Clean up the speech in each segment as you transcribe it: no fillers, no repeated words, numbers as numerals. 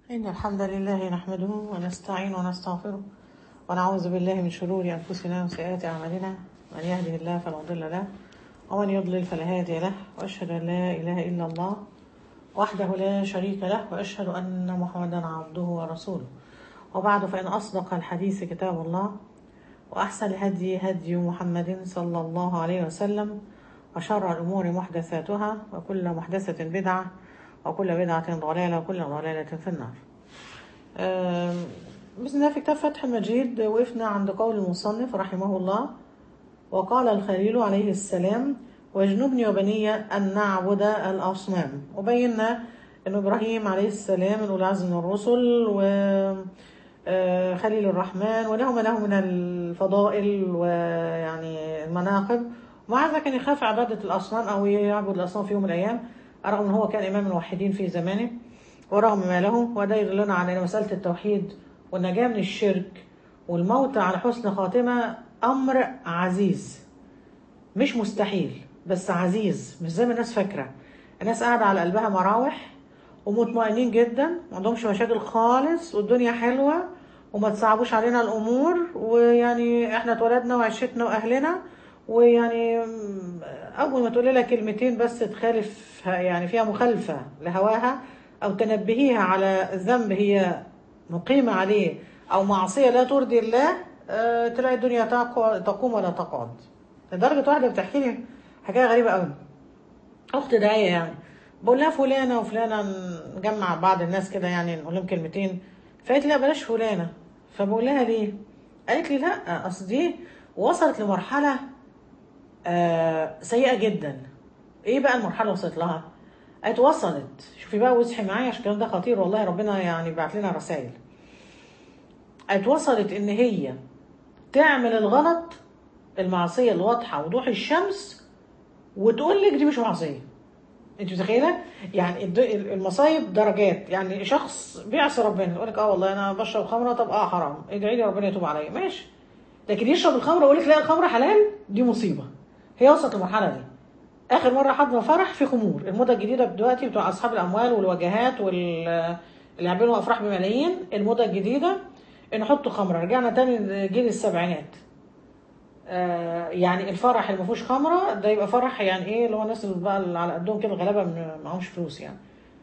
إن الحمد لله نحمده ونستعين ونستغفره ونعوذ بالله من شرور أنفسنا وسيئات أعمالنا. من يهده الله فلا مضل له ومن يضلل فلا هادي له، وأشهد أن لا إله إلا الله وحده لا شريك له، وأشهد أن محمدا عبده ورسوله. وبعد، فإن أصدق الحديث كتاب الله، وأحسن الهدي هدي محمد صلى الله عليه وسلم، وشر الأمور محدثاتها، وكل محدثة بدعة، وكل بدعة ضلالة، وكل ضلالة في النار. بسم الله. في كتاب فتح المجيد وقفنا عند قول المصنف رحمه الله: وقال الخليل عليه السلام: واجنبني وبني أن نعبد الأصنام. وبينا أن إبراهيم عليه السلام من أولي العزم من الرسل، وخليل الرحمن، وله من الفضائل ويعني المناقب، ومع ذلك كان يخاف عبادة الأصنام أو يعبد الأصنام في يوم من الأيام، رغم أنه هو كان إمام الموحدين في زمانه ورغم ما له. وده يدلنا على أن مسألة التوحيد والنجاة من الشرك والموت على حسن خاتمة أمر عزيز، مش مستحيل بس عزيز، مش زي ما الناس فاكرة. الناس قاعدة على قلبها مراوح ومطمئنين جدا، ما عندهمش مشاكل خالص، والدنيا حلوة وما تصعبوش علينا الأمور، ويعني احنا اتولدنا وعشتنا وأهلنا، ويعني أول ما تقول لها كلمتين بس تخالف يعني فيها مخالفة لهواها أو تنبهيها على ذنب هي مقيمة عليه أو معصية لا ترضي الله، تلاقي الدنيا تقوم ولا تقعد. لدرجة واحدة بتحكي لي حكاية غريبة قوي، أخت داعية يعني، بقول لها فلانة وفلانة، نجمع بعض الناس كده يعني نقول لهم كلمتين، فقالت لي لا بلاش فلانة. فبقول لها ليه؟ قالت لي لا، أصل دي وصلت لمرحلة سيئة جدا. ايه بقى المرحلة وصلت لها؟ قالت وصلت، شوفي بقى واصحي معايا عشان الكلام ده خطير والله، ربنا يعني بعت لنا رسائل. قالت وصلت ان هي تعمل الغلط، المعصية الواضحة وضوح الشمس، وتقول لك دي مش معصية. انت متخيلة؟ يعني المصايب درجات. يعني شخص بيعصي ربنا يقول لك والله انا بشرب خمرة، طب حرام، ادعي لي ربنا يتوب عليا، ماشي. لكن يشرب الخمرة ويقول لك لا الخمرة حلال، دي مصيبة. هي وصلت للمرحلة دي. اخر مره حضنا فرح في خمور، الموضه الجديده دلوقتي بتوع اصحاب الاموال والوجهات اللي يعملوا افراح بملايين، الموضه الجديده ان نحط خمره. رجعنا تاني لجيل السبعينات. يعني الفرح اللي ما فيهوش خمره ده يبقى فرح يعني ايه، اللي هو الناس اللي بقى اللي على قدهم كده غلابه معهمش فلوس يعني.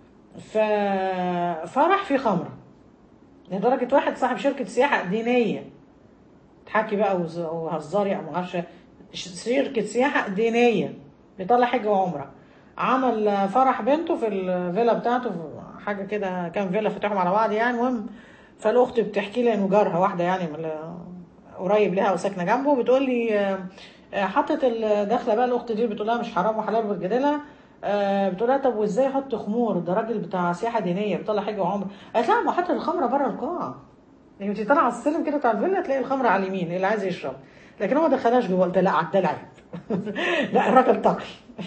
ففرح فيه خمره لدرجه واحد صاحب شركه سياحه دينيه، تحكي بقى وهزاري او معرفش، شركه سياحه دينيه بيطلع حج وعمره، عمل فرح بنته في الفيلا بتاعته، حاجه كده كام فيلا فتحهم على بعض يعني. المهم، فالاخت بتحكي لي انه جارها واحده يعني من قريب لها وساكنه جنبه، بتقول لي حطت الدخله بقى. الاخت دي بتقول لها مش حرام وحلال، بتجادلها. بتقول لها طب وازاي احط خمور، ده راجل بتاع سياحه دينيه بيطلع حج وعمره. قالت لها ما حط الخمره بره القاعه، يعني انت طالعه على السلم كده بتاع الفيلا تلاقي الخمره على اليمين اللي عايز يشرب، لكن هو ما دخلهاش جوه. قلت لا عدى العيب. لا الراجل تقي.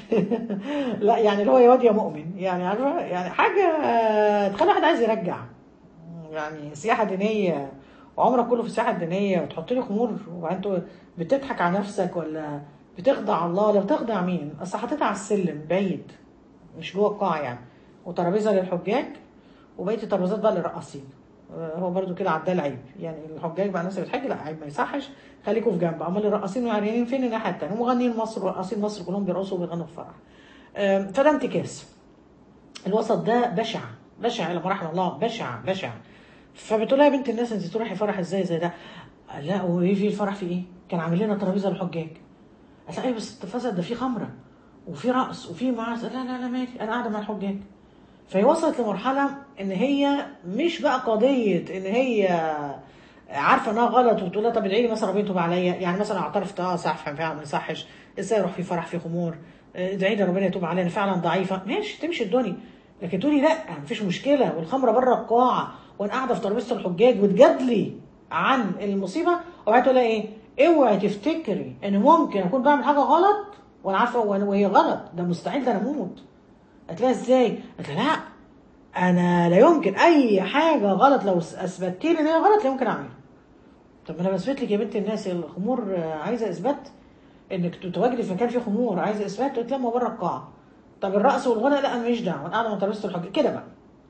لا يعني اللي هو يا واد يا مؤمن يعني، عارفه يعني حاجه تخلي واحد عايز يرجع. يعني سياحه دينيه وعمرك كله في السياحه الدينيه، وتحط لي خمور، وانت بتضحك على نفسك ولا بتخدع الله؟ لو بتخدع مين؟ اصل حطيتها على السلم بعيد مش جوه القاعه يعني، وترابيزه للحجاج وبقيه الترابيزات بقى للرقاصين. هو برضو كده عدى العيب يعني، الحجاج بقى الناس اللي بتحج لا عيب، ما يصحش، خليكوا في جنب. امال الرقاصين والعريانين فين الناحيه الثانيه؟ ومغنيين مصر ورقاصين مصر كلهم بيرقصوا وبيغنوا في فرح. فده انتكاس. الوسط ده بشع بشع الى مراحم الله، بشع بشع. فبتقول لها يا بنت الناس انت تروحي فرح ازاي زي ده؟ لا وايه في الفرح في ايه؟ كان عامل لنا ترابيزه للحجاج. قالت لها ايه بس الفساد ده، في خمره وفي رقص وفي معاصي. لا لا لا مالي، انا قاعده مع الحجاج. فهي وصلت لمرحله ان هي مش بقى قضيه ان هي عارفه انها غلط وتقول لها طب ادعي لي مثلا ربنا يتوب عليا، يعني مثلا اعترفت صح فعلا ما يصحش، ازاي اروح في فرح في خمور، ادعي لي ربنا يتوب عليا انا فعلا ضعيفه، ماشي تمشي الدنيا. لكن تقولي لا مفيش مشكله والخمره بره القاعه وانا قاعده في ترابيزه الحجاج وتجادلي عن المصيبه، وبعدين تقول لها ايه؟ اوعي تفتكري ان ممكن اكون بعمل حاجه غلط وانا عارفه وهي غلط، ده مستحيل، ده انا اموت. هتلاقيها ازاي؟ قالت لها لا انا لا يمكن اي حاجه غلط لو اثبتت لي ان هي غلط لا يمكن اعملها. طب انا بثبت لك يا بنت الناس الخمور عايزه اثبات، انك تتواجدي في مكان فيه خمور عايزه اثبات، قلت لها ما بره القاعه. طب الرقص والغنى لا انا ماليش دعوه، انا قاعده مع ترابيزه الحج كده بقى.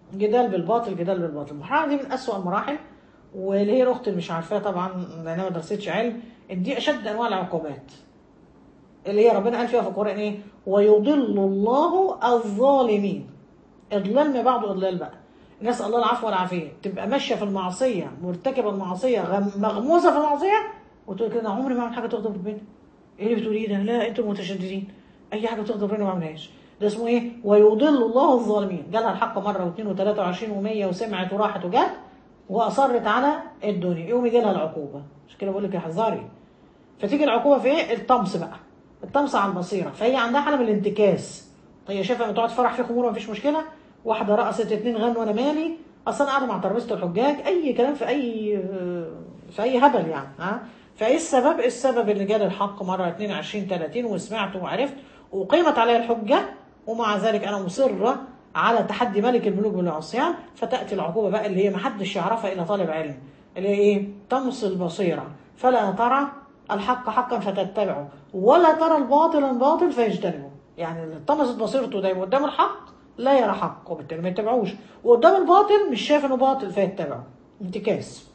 جدال بالباطل، جدال بالباطل. المرحله دي من اسوأ المراحل، واللي هي الاخت اللي مش عارفاها طبعا لانها ما درستش علم، إن دي اشد انواع العقوبات اللي هي ربنا قال فيها في القران ايه؟ ويضل الله الظالمين. اضلال ما بعده اضلال بقى. نسال الله العفو والعافيه. تبقى ماشيه في المعصيه، مرتكبه المعصيه، مغموسه في المعصيه، وتقول كده عمري ما اعمل حاجه تغضب ربنا. ايه اللي بتقوليه ده؟ لا انتوا المتشددين، اي حاجه تغضب ربنا ما اعملهاش. ده اسمه ايه؟ ويضل الله الظالمين. جالها الحق مره واثنين وثلاثه وعشرين ومية، وسمعت وراحت وجت واصرت على الدنيا، يوم يجي لها العقوبه. مش كده بقول لك يا حذاري. فتيجي العقوبه في ايه؟ الطمس بقى، الطمس على البصيره. فهي عندها حاله من الانتكاس. هي شايفه لما تقعد تفرح في خمور مفيش مشكله، واحده رقصت اتنين غنوا وانا مالي، اصلا قاعده مع ترابيزه الحجاج، اي كلام في اي هبل يعني. ها، فايه السبب؟ السبب اللي جالي الحق مره 22 30 وسمعت وعرفت وقيمت عليها الحجه، ومع ذلك انا مصره على تحدي ملك الملوك بالعصيان. فتاتي العقوبه بقى اللي هي محدش يعرفها الا طالب علم، اللي هي ايه؟ طمس البصيره، فلا ترى الحق حقا فتتبعه، ولا ترى الباطل باطل فيجتنبه. يعني اللي طمست بصيرته دايما قدام الحق لا يرى حق، وبالتالي ما يتبعوش، وقدام الباطل مش شايف انه باطل فيتبعه. انتكاس.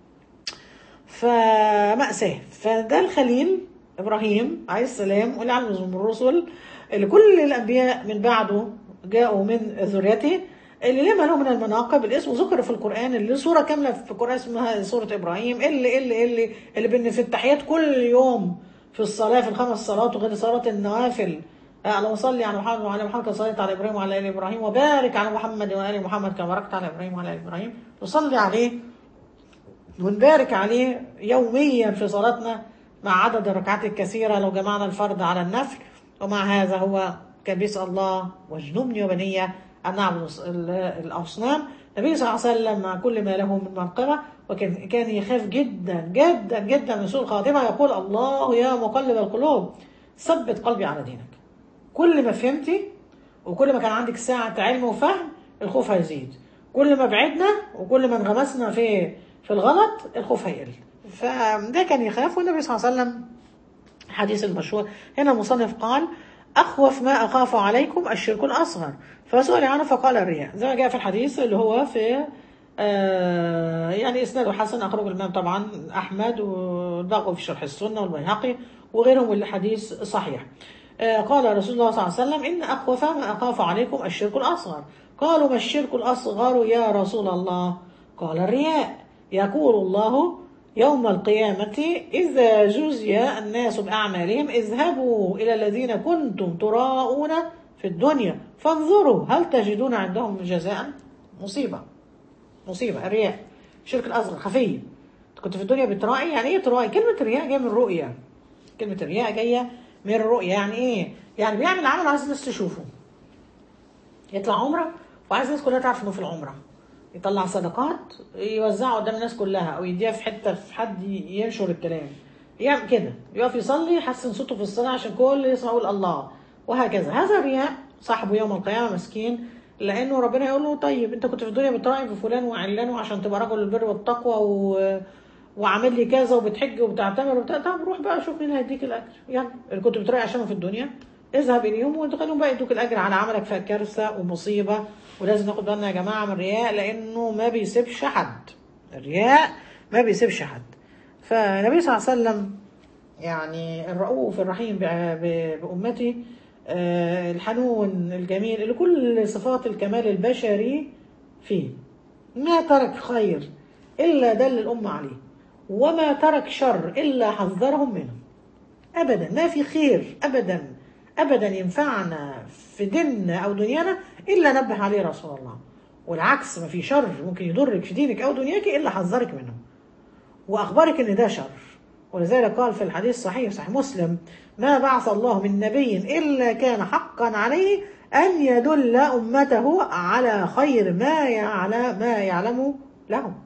فمأساة. فده الخليل إبراهيم عليه السلام، واللي علم من الرسل، اللي كل الأنبياء من بعده جاءوا من ذريته، اللي لما له من المناقب. الاسم ذكر في القرآن، اللي سورة كاملة في القرآن اسمها سورة إبراهيم، اللي بين في التحيات كل يوم في الصلاة، في الخمس صلوات وغير صلاة النوافل. اللهم صل على محمد وعلى محمد كما صليت على ابراهيم وعلى ال ابراهيم، وبارك على محمد وعلى ال محمد كما باركت على ابراهيم وعلى ال ابراهيم. نصلي عليه ونبارك عليه يوميا في صلاتنا مع عدد الركعات الكثيرة لو جمعنا الفرض على النفل. ومع هذا هو كان بيسأل الله واجنبني وبني أن نعبد الأصنام. النبي صلى الله عليه وسلم مع كل ما له من منقبة، وكان يخاف جدا جدا جدا من سوء الخاتمة، يقول الله يا مقلب القلوب ثبت قلبي على دينك. كل ما فهمتي وكل ما كان عندك ساعة علم وفهم الخوف هيزيد، كل ما بعدنا وكل ما انغمسنا في الغلط الخوف هيقل. فده كان يخاف. والنبي صلى الله عليه وسلم الحديث المشهور هنا المصنف قال أخوف ما أخاف عليكم الشرك الأصغر، فسئل عنه فقال الرياء، زي ما جاء في الحديث اللي هو في يعني إسناده حسن، أخرج الإمام طبعا أحمد والبغوي في شرح السنة والبيهقي وغيرهم، والحديث صحيح. قال رسول الله صلى الله عليه وسلم إن أخوف ما أخاف عليكم الشرك الأصغر. قالوا ما الشرك الأصغر يا رسول الله؟ قال الرياء. يقول الله يوم القيامة إذا جزي الناس بأعمالهم اذهبوا إلى الذين كنتم تراءون في الدنيا فانظروا هل تجدون عندهم جزاء. مصيبة، مصيبة. الرياء الشرك الأصغر خفي. كنت في الدنيا بترائي. يعني إيه ترائي؟ كلمة الرياء جاية من الرؤية. كلمة الرياء جاية من الرؤية. يعني إيه؟ يعني بيعمل عمل عايز الناس تشوفه. يطلع عمرة وعايز الناس كلها تعرف إنه في العمرة، يطلع صدقات يوزعها قدام الناس كلها، او يديها في حته في حد ينشر الكلام، يعمل كده، يقف يصلي يحسن صوته في الصلاه عشان كل يسمع يقول الله، وهكذا. هذا الرياء صاحبه يوم القيامه مسكين، لانه ربنا يقول له طيب انت كنت في الدنيا بتراعي في فلان وعلان وعشان تبقى رجل البر والتقوى وعامل لي كذا وبتحج وبتعتمر طب روح بقى شوف مين هيديك الاجر. يعني اللي كنت بتراعي عشانه في الدنيا اذهب اليهم وادخلهم بقى يدوك الاجر على عملك. فكارثه ومصيبه. ولازم ناخد بالنا يا جماعه من الرياء، لانه ما بيسيبش حد. الرياء ما بيسيبش حد. فالنبي صلى الله عليه وسلم يعني الرؤوف الرحيم بامته، الحنون الجميل اللي كل صفات الكمال البشري فيه، ما ترك خير الا دل الامه عليه، وما ترك شر الا حذرهم منه. ابدا ما في خير ابدا ابدا ينفعنا في ديننا او دنيانا الا نبه عليه رسول الله، والعكس ما في شر ممكن يضرك في دينك او دنياك الا حذرك منه واخبرك ان ده شر. ولذلك قال في الحديث الصحيح صحيح مسلم ما بعث الله من نبي الا كان حقا عليه ان يدل امته على خير ما يعلم لهم.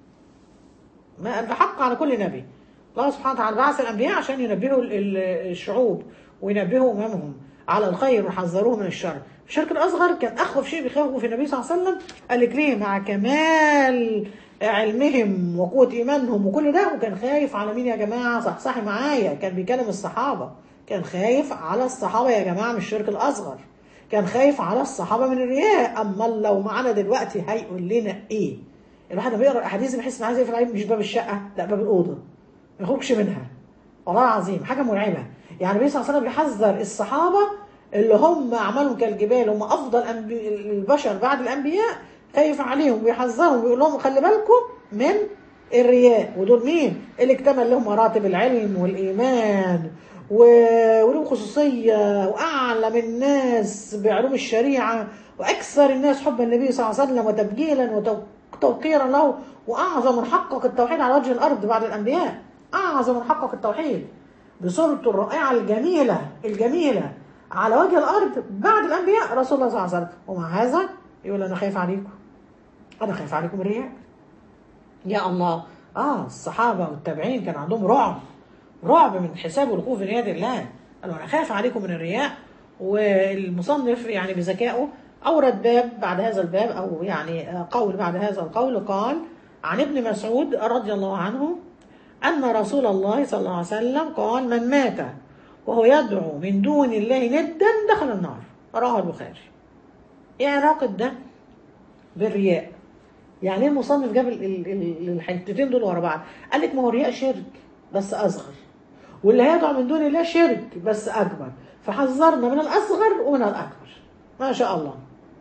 ما الحق على كل نبي. الله سبحانه وتعالى بعث الانبياء عشان ينبهوا الشعوب وينبهوا اممهم على الخير ويحذروه من الشر. الشرك الاصغر كان اخوف شيء بيخافوا في النبي صلى الله عليه وسلم. قال لك ليه؟ مع كمال علمهم وقوه ايمانهم وكل ده، وكان خايف على مين يا جماعه؟ صحصحي معايا، كان بيكلم الصحابه، كان خايف على الصحابه يا جماعه من الشرك الاصغر. كان خايف على الصحابه من الرياء. اما لو معانا دلوقتي هيقول لنا ايه؟ الواحد لما بيقرا الاحاديث بيحس انه عايز يقفل عليه، مش باب الشقه، لا باب الاوضه، ما يخرجش منها. والله العظيم حاجه مرعبه. يعني النبي صلى الله عليه وسلم بيحذر الصحابه اللي هم اعمالهم كالجبال، هم افضل البشر بعد الانبياء، خايف عليهم ويحذرهم ويقول لهم خلي بالكم من الرياء. ودول مين؟ اللي اكتمل لهم مراتب العلم والايمان ولهم خصوصيه، واعلم الناس بعلوم الشريعه، واكثر الناس حبا النبي صلى الله عليه وسلم وتبجيلا وتوقيرا له، واعظم من حقق التوحيد على وجه الارض بعد الانبياء، اعظم من حقق التوحيد بصورته الرائعه الجميله على وجه الارض بعد الانبياء رسول الله صلى الله عليه وسلم. ومع هذا يقول انا خايف عليكم، انا خايف عليكم الرياء. يا الله. الصحابه والتابعين كان عندهم رعب من حساب الوقوف في يد الله. قالوا انا خايف عليكم من الرياء. والمصنف يعني بذكائه اورد باب بعد هذا الباب، او يعني قول بعد هذا القول. قال عن ابن مسعود رضي الله عنه ان رسول الله صلى الله عليه وسلم قال من مات وهو يدعو من دون الله ندا دخل النار، رواه البخاري. ايه علاقه ده بالرياء؟ يعني ايه المصنف جاب الحتتين دول ورا بعض؟ قال لك ما هو الرياء شرك بس اصغر، واللي هيدعو من دون الله شرك بس اكبر، فحذرنا من الاصغر ومن الاكبر. ما شاء الله،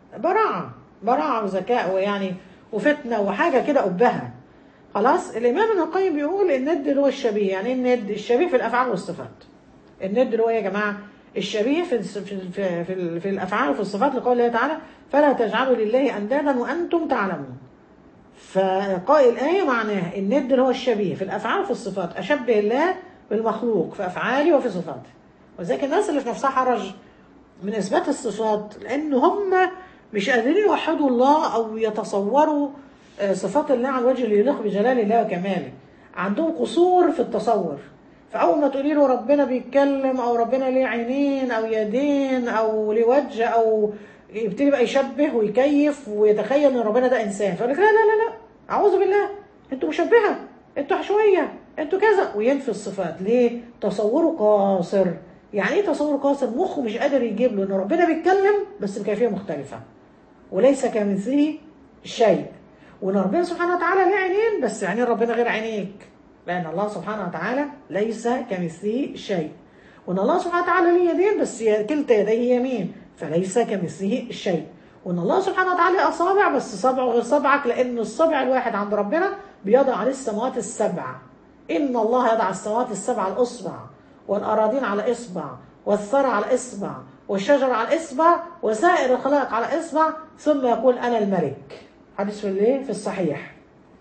براعه وذكاء ويعني وفتنه وحاجه كده قبها. خلاص. الامام ابن القيم بيقول الند اللي هو الشبيه. يعني ايه الند؟ الشبيه في الافعال والصفات. الند اللي هو يا جماعه الشبيه في الافعال وفي الصفات، لقول الله تعالى فلا تجعلوا لله اندادا وانتم تعلمون. فقائل الآية معناها الند اللي هو الشبيه في الأفعال وفي الصفات، أشبه الله بالمخلوق في أفعاله وفي صفاته. وذلك الناس اللي في نفسها حرج من إثبات الصفات، لأن هم مش قادرين يوحدوا الله أو يتصوروا صفات الله على الوجه اللي يليق بجلال الله وكماله. عندهم قصور في التصور. فأول ما تقولي له ربنا بيتكلم، أو ربنا ليه عينين أو يدين أو ليه وجه، أو يبتدي بقى يشبه ويكيف ويتخيل ان ربنا ده انسان، فيقول لك لا لا لا لا، اعوذ بالله، انتوا مشبهه، انتوا حشويه، انتوا كذا، وينفي الصفات. ليه؟ تصوره قاصر. يعني ايه تصور قاصر؟ مخه مش قادر يجيب له ان ربنا بيتكلم بس بكيفيه مختلفه، وليس كمثله شيء، وان ربنا سبحانه وتعالى ليه عينين بس عينين ربنا غير عينيك، لان الله سبحانه وتعالى ليس كمثله شيء، وان الله سبحانه وتعالى ليه يدين بس كلتا يديه يمين فليس كمثله شيء، وان الله سبحانه وتعالى اصابع بس صبعه غير صبعك، لان الصبع الواحد عند ربنا بيضع عليه السماوات السبع. ان الله يضع السماوات السبع على الاصبع، والاراضين على اصبع، والثرى على اصبع، والشجر على اصبع، وسائر الخلائق على اصبع، ثم يقول انا الملك. حديث في الصحيح.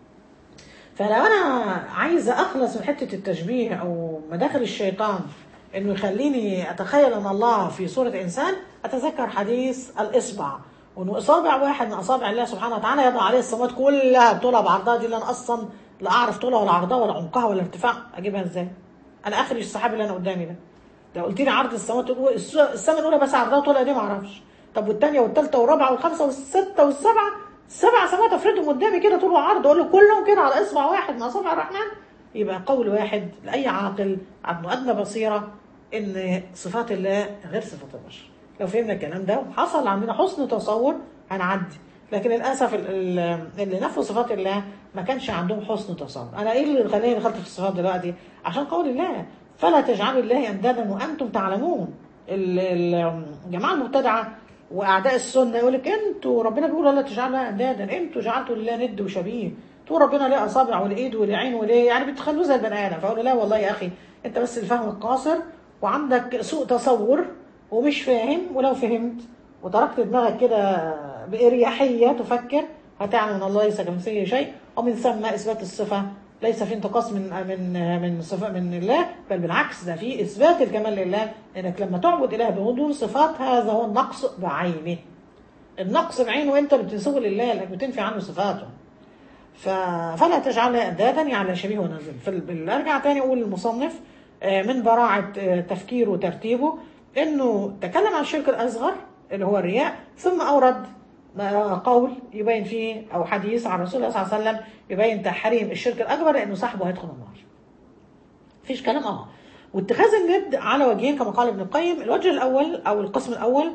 فلو انا عايزه اخلص من حته التشبيه او مداخل الشيطان انه يخليني اتخيل ان الله في صوره انسان، اتذكر حديث الاصبع، وانه اصابع واحد من اصابع الله سبحانه وتعالى يضع عليه السماوات كلها بطولها بعرضها. دي اللي انا اصلا لا اعرف طولها ولا عرضها ولا عمقها ولا ارتفاع، اجيبها ازاي؟ انا اخري السحاب اللي انا قدامي ده، لو قلت لي عرض السماوات السماء الاولى بس عرضها طولها دي ما اعرفش. طب والثانيه والثالثه والرابعه والخامسه والسته والسبعه، 7 سماوات افردهم قدامي كده طول وعرض، اقول له كلهم كده على اصبع واحد من اصابع الرحمن. يبقى قول واحد لاي عاقل عنده ادنى بصيره ان صفات الله غير صفات البشر. لو فهمنا الكلام ده وحصل عندنا حسن تصور هنعدي. لكن للاسف اللي نفوا صفات الله ما كانش عندهم حسن تصور. انا ايه اللي خلاني دخلت في الصفات دلوقتي؟ عشان قول الله فلا تجعلوا الله اندادا وانتم تعلمون. الجماعه المبتدعه واعداء السنه يقول لك انتوا ربنا بيقول لا تجعلوا اندادا، انتوا جعلتوا لله ند وشبيه، تقول ربنا ليه اصابع والايد والعين وليه، يعني بتخلوه زي البني ادم. فاقول له لا والله يا اخي، انت بس الفهم القاصر وعندك سوء تصور ومش فاهم. ولو فهمت وتركت دماغك كده باريحيه تفكر، هتعلم ان الله ليس كمثله شيء، ومن ثم اثبات الصفه ليس في انتقاص من صفات من الله، بل بالعكس ده في اثبات الكمال لله. انك لما تعبد اله بغضون صفات هذا هو النقص بعينه. النقص بعينه انت بتنسبه لله لانك بتنفي عنه صفاته. فلا تجعلها اندادا يعني شبيه ونظير. ارجع تاني اقول المصنف من براعه تفكيره وترتيبه انه تكلم عن الشرك الاصغر اللي هو الرياء، ثم اورد قول يبين فيه او حديث عن رسول الله صلى الله عليه وسلم يبين تحريم الشرك الاكبر لانه صاحبه هيدخل النار. مفيش كلام. واتخاذ الند على وجهين كما قال ابن القيم. الوجه الاول او القسم الاول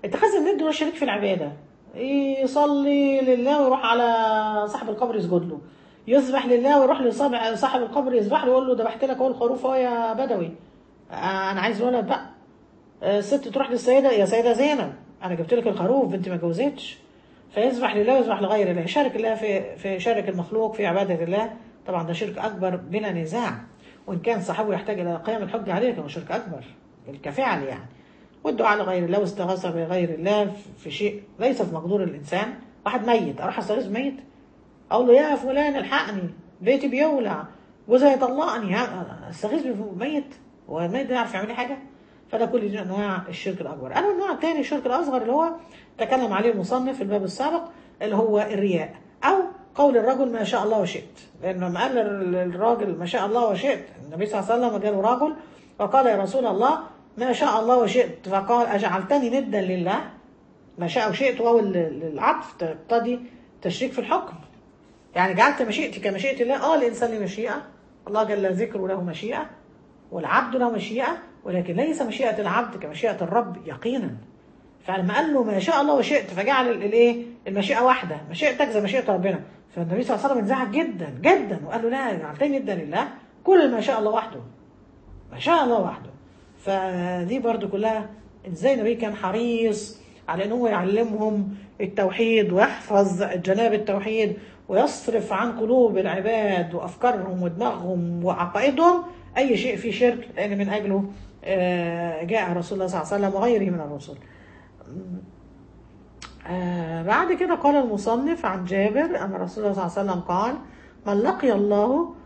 اتخاذ الند هو الشريك في العبادة. يصلي لله ويروح على صاحب القبر يسجد له، يذبح لله ويروح لصاحب القبر يذبح له ويقول له ذبحت لك اهو الخروف اهو يا بدوي، انا عايز ولد بقى. الست تروح للسيدة، يا سيدة زينب انا جبت لك الخروف بنتي ما جوزتش. فيذبح لله ويذبح لغير الله، يشارك الله في شارك المخلوق في عبادة الله. طبعا ده شرك اكبر بلا نزاع، وان كان صاحبه يحتاج الى قيام الحج عليه كما شرك اكبر كفعل يعني. والدعاء لغير الله واستغاثة بغير الله في شيء ليس في مقدور الانسان. واحد ميت اروح استغيث ميت، اقول له يا فلان الحقني بيتي بيولع جوزي يطلقني، استغيث بميت؟ هو الميت ده يعرف يعمل لي حاجه؟ فده كل دي انواع الشرك الاكبر. اما النوع الثاني الشرك الاصغر اللي هو تكلم عليه المصنف في الباب السابق، اللي هو الرياء او قول الرجل ما شاء الله وشئت. لانه لما قال الراجل ما شاء الله وشئت، النبي صلى الله عليه وسلم جاله رجل وقال يا رسول الله ما شاء الله وشئت، فقال اجعلتني ندا لله؟ ما شاء وشئت واو العطف تقتضي تشريك في الحكم، يعني جعلت مشيئتي كمشيئة الله. الإنسان له مشيئة، الله جل ذكره له مشيئة، والعبد له مشيئة، ولكن ليس مشيئة العبد كمشيئة الرب يقينا. فلما قال له ما شاء الله وشئت فجعل الايه المشيئة واحدة، مشيئتك زي مشيئة ربنا. فالنبي صلى الله عليه وسلم انزعج جدا جدا وقال له لا جعلتني ندا لله، كل ما شاء الله وحده، ما شاء الله وحده. فدي برضو كلها ازاي النبي كان حريص على ان هو يعلمهم التوحيد ويحفظ جناب التوحيد ويصرف عن قلوب العباد وافكارهم ودماغهم وعقائدهم اي شيء فيه شرك، لان من اجله جاء رسول الله صلى الله عليه وسلم وغيره من الرسل. بعد كده قال المصنف عن جابر ان رسول الله صلى الله عليه وسلم قال من لقي الله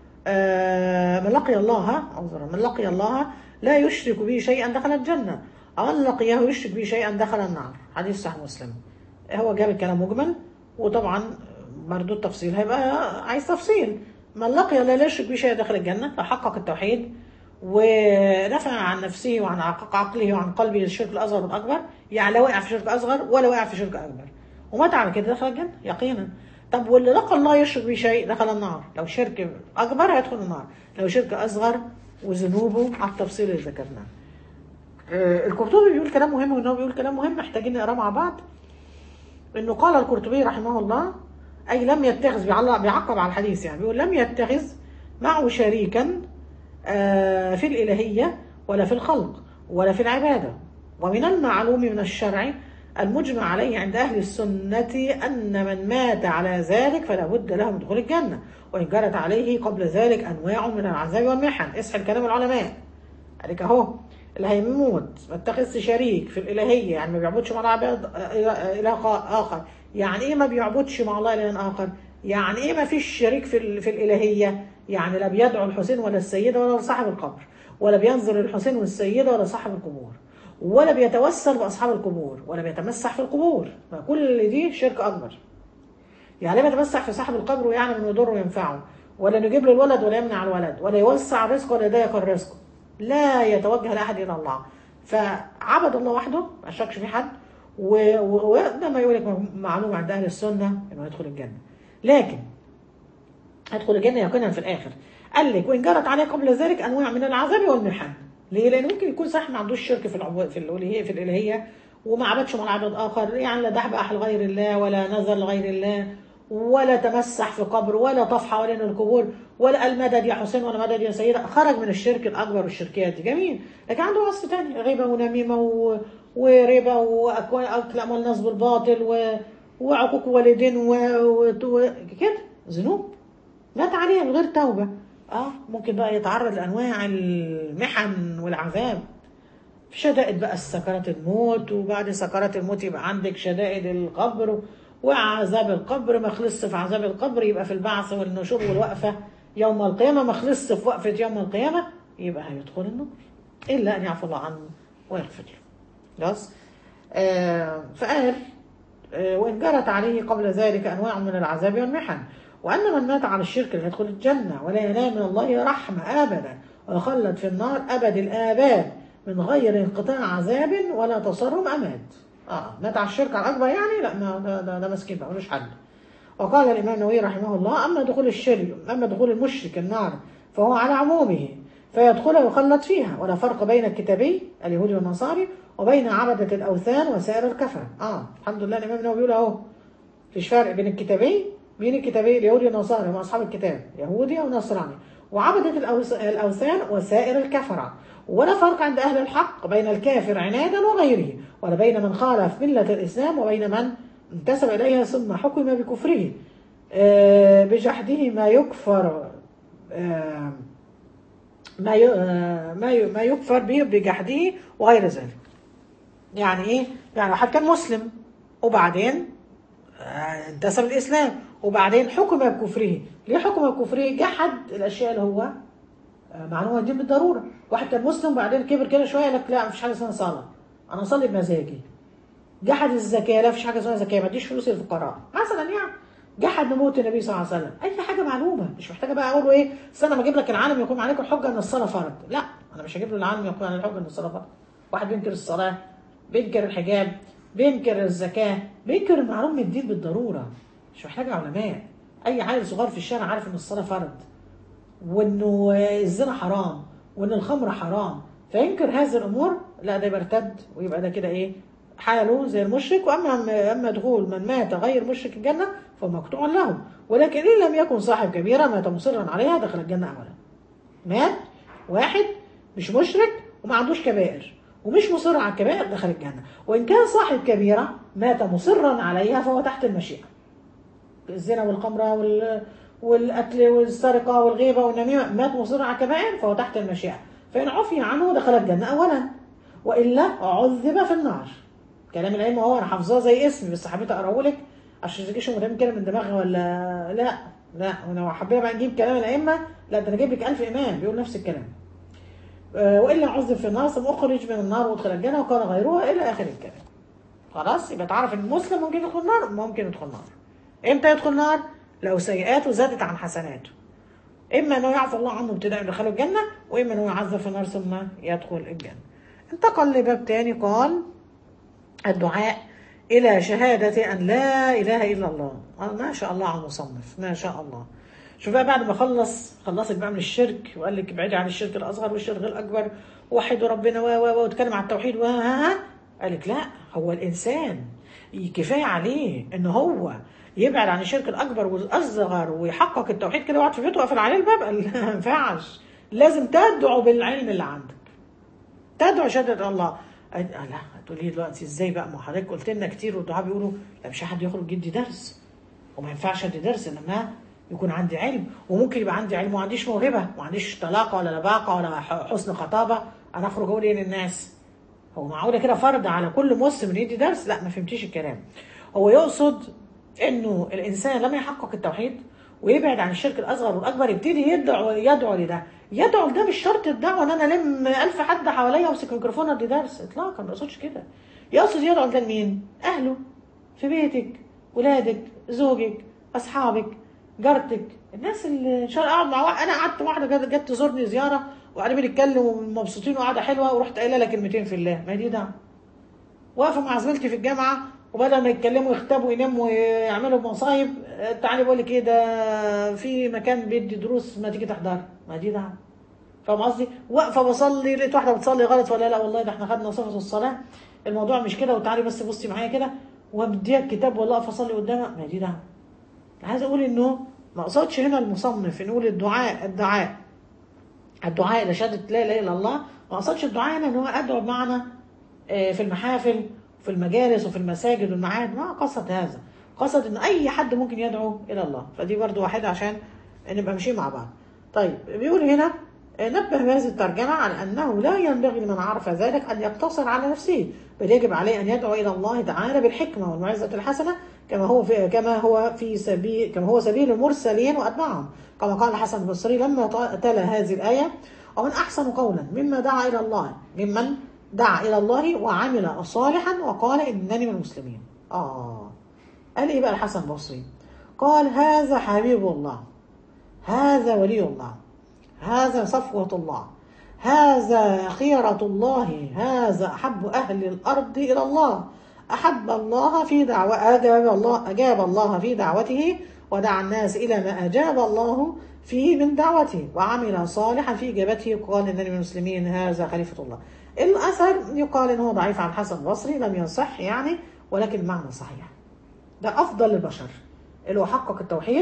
من لقي الله لا يشرك به شيئا دخل الجنة، ومن لقيه يشرك به شيئا دخل النار. حديث صحيح مسلم. هو جاب الكلام مجمل، وطبعا برضو التفصيل هيبقى عايز تفصيل. من لقي لا يشرك به شيئا دخل الجنة، فحقق التوحيد ونفع عن نفسه وعن عقله وعن قلبه الشرك الأصغر والأكبر، يعني لا وقع في شرك أصغر ولا وقع في شرك أكبر، ومات على كده دخل الجنة يقينا. طب واللي لقى الله يشرك به شيء دخل النار، لو شرك أكبر هيدخل النار، لو شرك أصغر وذنوبه على التفصيل اللي ذكرناه. القرطبي بيقول كلام مهم، وإنه بيقول كلام مهم محتاجين نقراه مع بعض. إنه قال القرطبي رحمه الله أي لم يتخذ، بيعقب على الحديث يعني، بيقول لم يتخذ معه شريكا في الإلهية ولا في الخلق ولا في العبادة. ومن المعلوم من الشرع المجمع عليه عند أهل السنة أن من مات على ذلك فلا بد له من دخول الجنة، وإن جرت عليه قبل ذلك أنواع من العذاب والمحن. اصحى الكلام العلماء عليك أهو، اللي هيموت ما اتخذش شريك في الإلهية، يعني ما بيعبدش مع الله إله آخر. يعني إيه ما بيعبدش مع الله إله آخر؟ يعني إيه ما فيش شريك في الإلهية؟ يعني لا بيدعو الحسين ولا السيدة ولا صاحب القبر، ولا بينظر الحسين والسيدة ولا صاحب القبور، ولا بيتوسل بأصحاب القبور، ولا بيتمسح في القبور. كل دي شرك أكبر. يعني لا بيتمسح في صاحب القبر ويعلم انه يضره وينفعه، ولا نجيب له الولد ولا يمنع الولد، ولا يوسع الرزق ولا يضيق الرزق، لا يتوجه لأحد إلى الله. فعبد الله وحده ما شكش في حد، وده ما يقول لك معلومة عند أهل السنة إنه يدخل الجنة. لكن هيدخل الجنة يقينا في الآخر. قال لك وإن جرت عليه قبل ذلك أنواع من العذاب والمحن. ليه؟ لأن ممكن يكون صح ما عندوش شرك في الإلهية وما عبدش مع عبد آخر، يعني لا ذبح لغير الله ولا نذر لغير الله ولا تمسح في قبر ولا طفح حوالين القبور ولا قال مدد يا حسين ولا مدد يا سيدة، خرج من الشرك الأكبر والشركيات دي. جميل. لكن عنده وصف تاني، غيبة ونميمة وربا وأكل أموال الناس بالباطل وعقوق والدين وكده ذنوب مات عليها من غير توبة. ممكن بقى يتعرض لأنواع المحن والعذاب، في شدائد بقى سكرات الموت، وبعد سكرات الموت يبقى عندك شدائد القبر وعذاب القبر. ما خلصت في عذاب القبر يبقى في البعث والنشور والوقفة يوم القيامة. ما خلصت في وقفة يوم القيامة يبقى هيدخل النار، إلا أن يعفو الله عنه ويغفر له. خلاص. فقال وإن جرت عليه قبل ذلك أنواع من العذاب والمحن، وأن من مات على الشرك لا يدخل الجنة ولا ينال من الله رحمة أبدا، ويخلد في النار أبد الآباد من غير انقطاع عذاب ولا تصرم أماد. مات على الشرك الأكبر يعني لا، ده مسكين بقى ملوش حل. وقال الإمام النووي رحمه الله أما دخول المشرك النار فهو على عمومه، فيدخل ويخلط فيها، ولا فرق بين الكتابي اليهودي والنصاري وبين عبدة الأوثان وسائر الكفرة. الحمد لله الإمام النووي بيقول أهو مفيش فرق بين الكتابي، مين الكتابي؟ اليهودي والنصاري، هم أصحاب الكتاب، يهودي أو نصراني، وعبدة الأوثان وسائر الكفرة. ولا فرق عند أهل الحق بين الكافر عنادا وغيره، ولا بين من خالف ملة الإسلام وبين من انتسب إليها ثم حكم بكفره بجحده ما يكفر ما يكفر به بجحده وغير ذلك. يعني ايه؟ يعني واحد كان مسلم وبعدين انتسب الاسلام وبعدين حكم بكفره. ليه حكم بكفره؟ جحد الاشياء اللي هو معلومه دي بالضروره. واحد كان مسلم وبعدين كبر كده شويه قال لك لا مفيش حاجه اسمها صلاه، انا اصلي بمزاجي. جحد الزكاه، لا مفيش حاجه اسمها زكاه، ما اديش فلوس للفقراء مثلا. يعني جحد نبوة النبي صلى الله عليه وسلم. اي حاجه معلومه، مش محتاجه بقى اقول له ايه استنى ما اجيب لك العالم يقوم عليكم الحجه ان الصلاه فرض. لا، انا مش هجيب له العالم يقوم على الحجه ان الصلاه فرض. واحد بينكر الصلاه، بينكر الحجاب، بينكر الزكاه، بينكر المعلوم من الدين بالضروره، مش محتاجه علماء. اي عيل صغير في الشارع عارف ان الصلاه فرض، وانه الزنا حرام، وان الخمر حرام، فينكر هذه الامور، لا ده يرتد ويبقى ده كده ايه حاله زي المشرك. اما دخول من مات غير مشرك الجنه فمقطوع له، ولكن ان لم يكن صاحب كبيره مات مصرا عليها دخل الجنه اولا. مات واحد مش مشرك وما عندوش كبائر ومش مصر على الكبائر دخل الجنه، وان كان صاحب كبيره مات مصرا عليها فهو تحت المشيئه. الزنا والخمره والقتل والسرقه والغيبه والنميمه، مات مصر على الكبائر فهو تحت المشيئه، فان عفي عنه دخل الجنه اولا، والا عذب في النار. كلام الائمه هو انا حافظاه زي اسمي بس حبيت اقراه لك عشان ما تجيش مدام كده من دماغها ولا لا انا لو حبيت بقى نجيب كلام الائمه لا ده انا اجيب لك 1000 امام بيقول نفس الكلام. والا عذب في النار ثم اخرج من النار وادخل الجنه وقال غيرها الى اخر الكلام. خلاص يبقى تعرف ان المسلم ممكن يدخل النار، ممكن يدخل النار. امتى يدخل النار؟ لو سيئاته زادت عن حسناته، اما انه يعفو الله عنه ابتداء يدخله الجنه، واما انه يعذب في النار ثم يدخل الجنه. انتقل لباب تاني قال الدعاء الى شهاده ان لا اله الا الله. ما شاء الله على المصنف، ما شاء الله. شوف بقى بعد ما خلصك بقى من الشرك وقال لك ابعدي عن الشرك الاصغر والشرك الاكبر ووحدوا ربنا واتكلم عن التوحيد قال لك لا، هو الانسان كفايه عليه ان هو يبعد عن الشرك الاكبر والاصغر ويحقق التوحيد كده وقعد في بيته وقفل عليه الباب. قال ما ينفعش، لازم تدعو بالعلم اللي عندك، تدعو شهاده الله. لا هتقولي دلوقتي ازاي بقى؟ ما حضرتك قلت لنا كتير والدعاء بيقولوا لا مش حد يخرج يدي درس، وما ينفعش ادي درس انما يكون عندي علم. وممكن يبقى عندي علم وما عنديش موهبه، ما عنديش طلاقه ولا لباقه ولا حسن خطابه، انا اخرج اقول ايه للناس؟ هو معقوله كده فرض على كل مسلم يدي درس؟ لا ما فهمتيش الكلام. هو يقصد انه الانسان لما يحقق التوحيد ويبعد عن الشرك الاصغر والاكبر يبتدي يدعو لده. يدعو لده مش شرط الدعوه ان انا الم 1000 حد حواليا وامسك ميكروفون ادي درس، اطلاقا ما يقصدش كده. يقصد يدعو لده لمين؟ اهله، في بيتك، ولادك، زوجك، اصحابك، جارتك، الناس اللي ان شاء الله. اقعد مع انا قعدت واحده جت تزورني زياره وقاعدين بنتكلم ومبسوطين وقعده حلوه ورحت قايله لها كلمتين في الله، ما دي دعوه. واقفه مع زميلتي في الجامعه وبدل ما يتكلموا يختبوا يناموا ويعملوا مصايب، تعالي بقول لك ايه ده في مكان بيدي دروس ما تيجي تحضر، ما دي دعوه. فاهم قصدي؟ واقفه بصلي لقيت واحده بتصلي غلط ولا لا والله ده احنا خدنا صفه الصلاه، الموضوع مش كده وتعالي بس بصي معايا كده وبديها الكتاب والله اقف اصلي قدامها، ما دي دعوه. عايز اقول انه ما اقصدش هنا المصنف نقول الدعاء الى شهاده لا اله الا الله، ما اقصدش الدعاء هنا ان هو ادعو بمعنى في المحافل وفي المجالس وفي المساجد والمعاهد، ما قصد هذا، قصد ان اي حد ممكن يدعو الى الله. فدي برضو واحده عشان نبقى ماشيين مع بعض. طيب بيقول هنا نبه بهذه الترجمه على انه لا ينبغي لمن عرف ذلك ان يقتصر على نفسه، بل يجب عليه ان يدعو الى الله تعالى بالحكمه والموعظه الحسنه كما هو سبيل المرسلين واتباعهم، كما قال الحسن البصري لما تلا هذه الايه: ومن احسن قولا ممن دعا الى الله وعمل صالحا وقال انني من المسلمين. قال ايه بقى الحسن البصري؟ قال هذا حبيب الله، هذا ولي الله، هذا صفوة الله، هذا خيرة الله، هذا أحب أهل الأرض إلى الله، أحب الله في دعوة أجاب الله في دعوته، ودعا الناس إلى ما أجاب الله فيه من دعوته، وعمل صالحا في إجابته، قال إنني من المسلمين، هذا خليفة الله. الأثر يقال إن هو ضعيف عن الحسن البصري، لم يصح يعني، ولكن المعنى صحيح. ده أفضل البشر اللي هو حقق التوحيد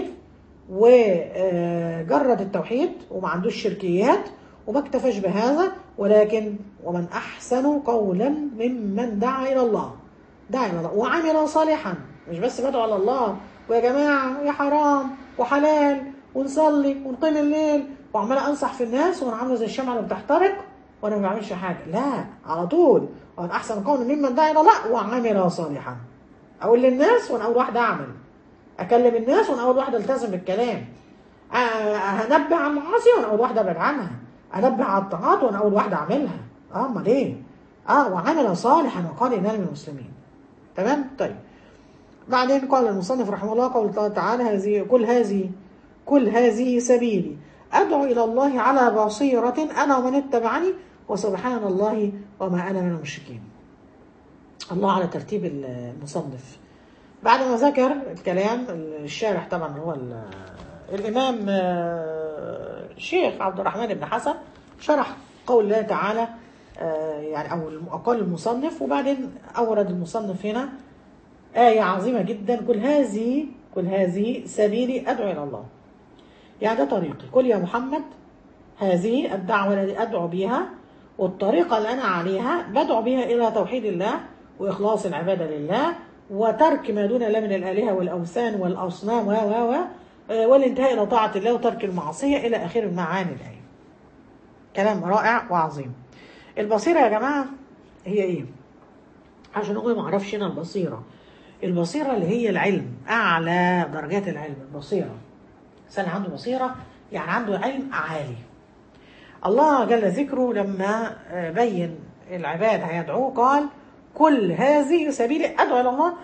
وجرد التوحيد وما عندوش شركيات، وما اكتفاش بهذا، ولكن ومن أحسن قولا ممن دعا إلى الله، دعا إلى الله وعمل صالحا. مش بس بدعو على الله ويا جماعة يا حرام وحلال ونصلي ونقيم الليل وعمال أنصح في الناس وأنا عاملة زي الشمعة اللي بتحترق وأنا ما بعملش حاجة، لا، على طول ومن أحسن قولا ممن دعا إلى الله وعمل صالحا. أقول للناس وأنا أول واحدة أعمل، أكلم الناس وأنا أول واحدة ألتزم بالكلام، هنبه عن المعاصي وأنا أول واحدة أبعد عنها، أنبه على الطاعات وأنا أول واحدة أعملها. أمال إيه؟ وعمل صالحا وقال إنني من المسلمين. تمام؟ طيب. بعدين قال المصنف رحمه الله، قول الله تعالى: كل هذه سبيلي أدعو إلى الله على بصيرة أنا ومن اتبعني وسبحان الله وما أنا من المشركين. الله على ترتيب المصنف. بعد ما ذكر الكلام الشارح طبعا هو الإمام الشيخ عبد الرحمن بن حسن شرح قول الله تعالى يعني أو أقل المصنف، وبعدين أورد المصنف هنا آية عظيمة جدا: كل هذه سبيلي أدعو إلى الله. يعني ده طريقي، قل يا محمد هذه الدعوة التي أدعو بها، والطريقة اللي أنا عليها بدعو بها إلى توحيد الله وإخلاص العبادة لله وترك ما دون الله من الآلهة والأوثان والأصنام والانتهاء إلى طاعة الله وترك المعصية إلى آخر المعاني الآية. كلام رائع وعظيم. البصيرة يا جماعة هي إيه؟ عشان نقول ما أعرفش هنا البصيرة اللي هي العلم، أعلى درجات العلم البصيرة. إنسان عنده بصيرة يعني عنده علم عالي. الله جل ذكره لما بين العباد هيدعوه قال: كل هذه سبيلي أدعو إلى الله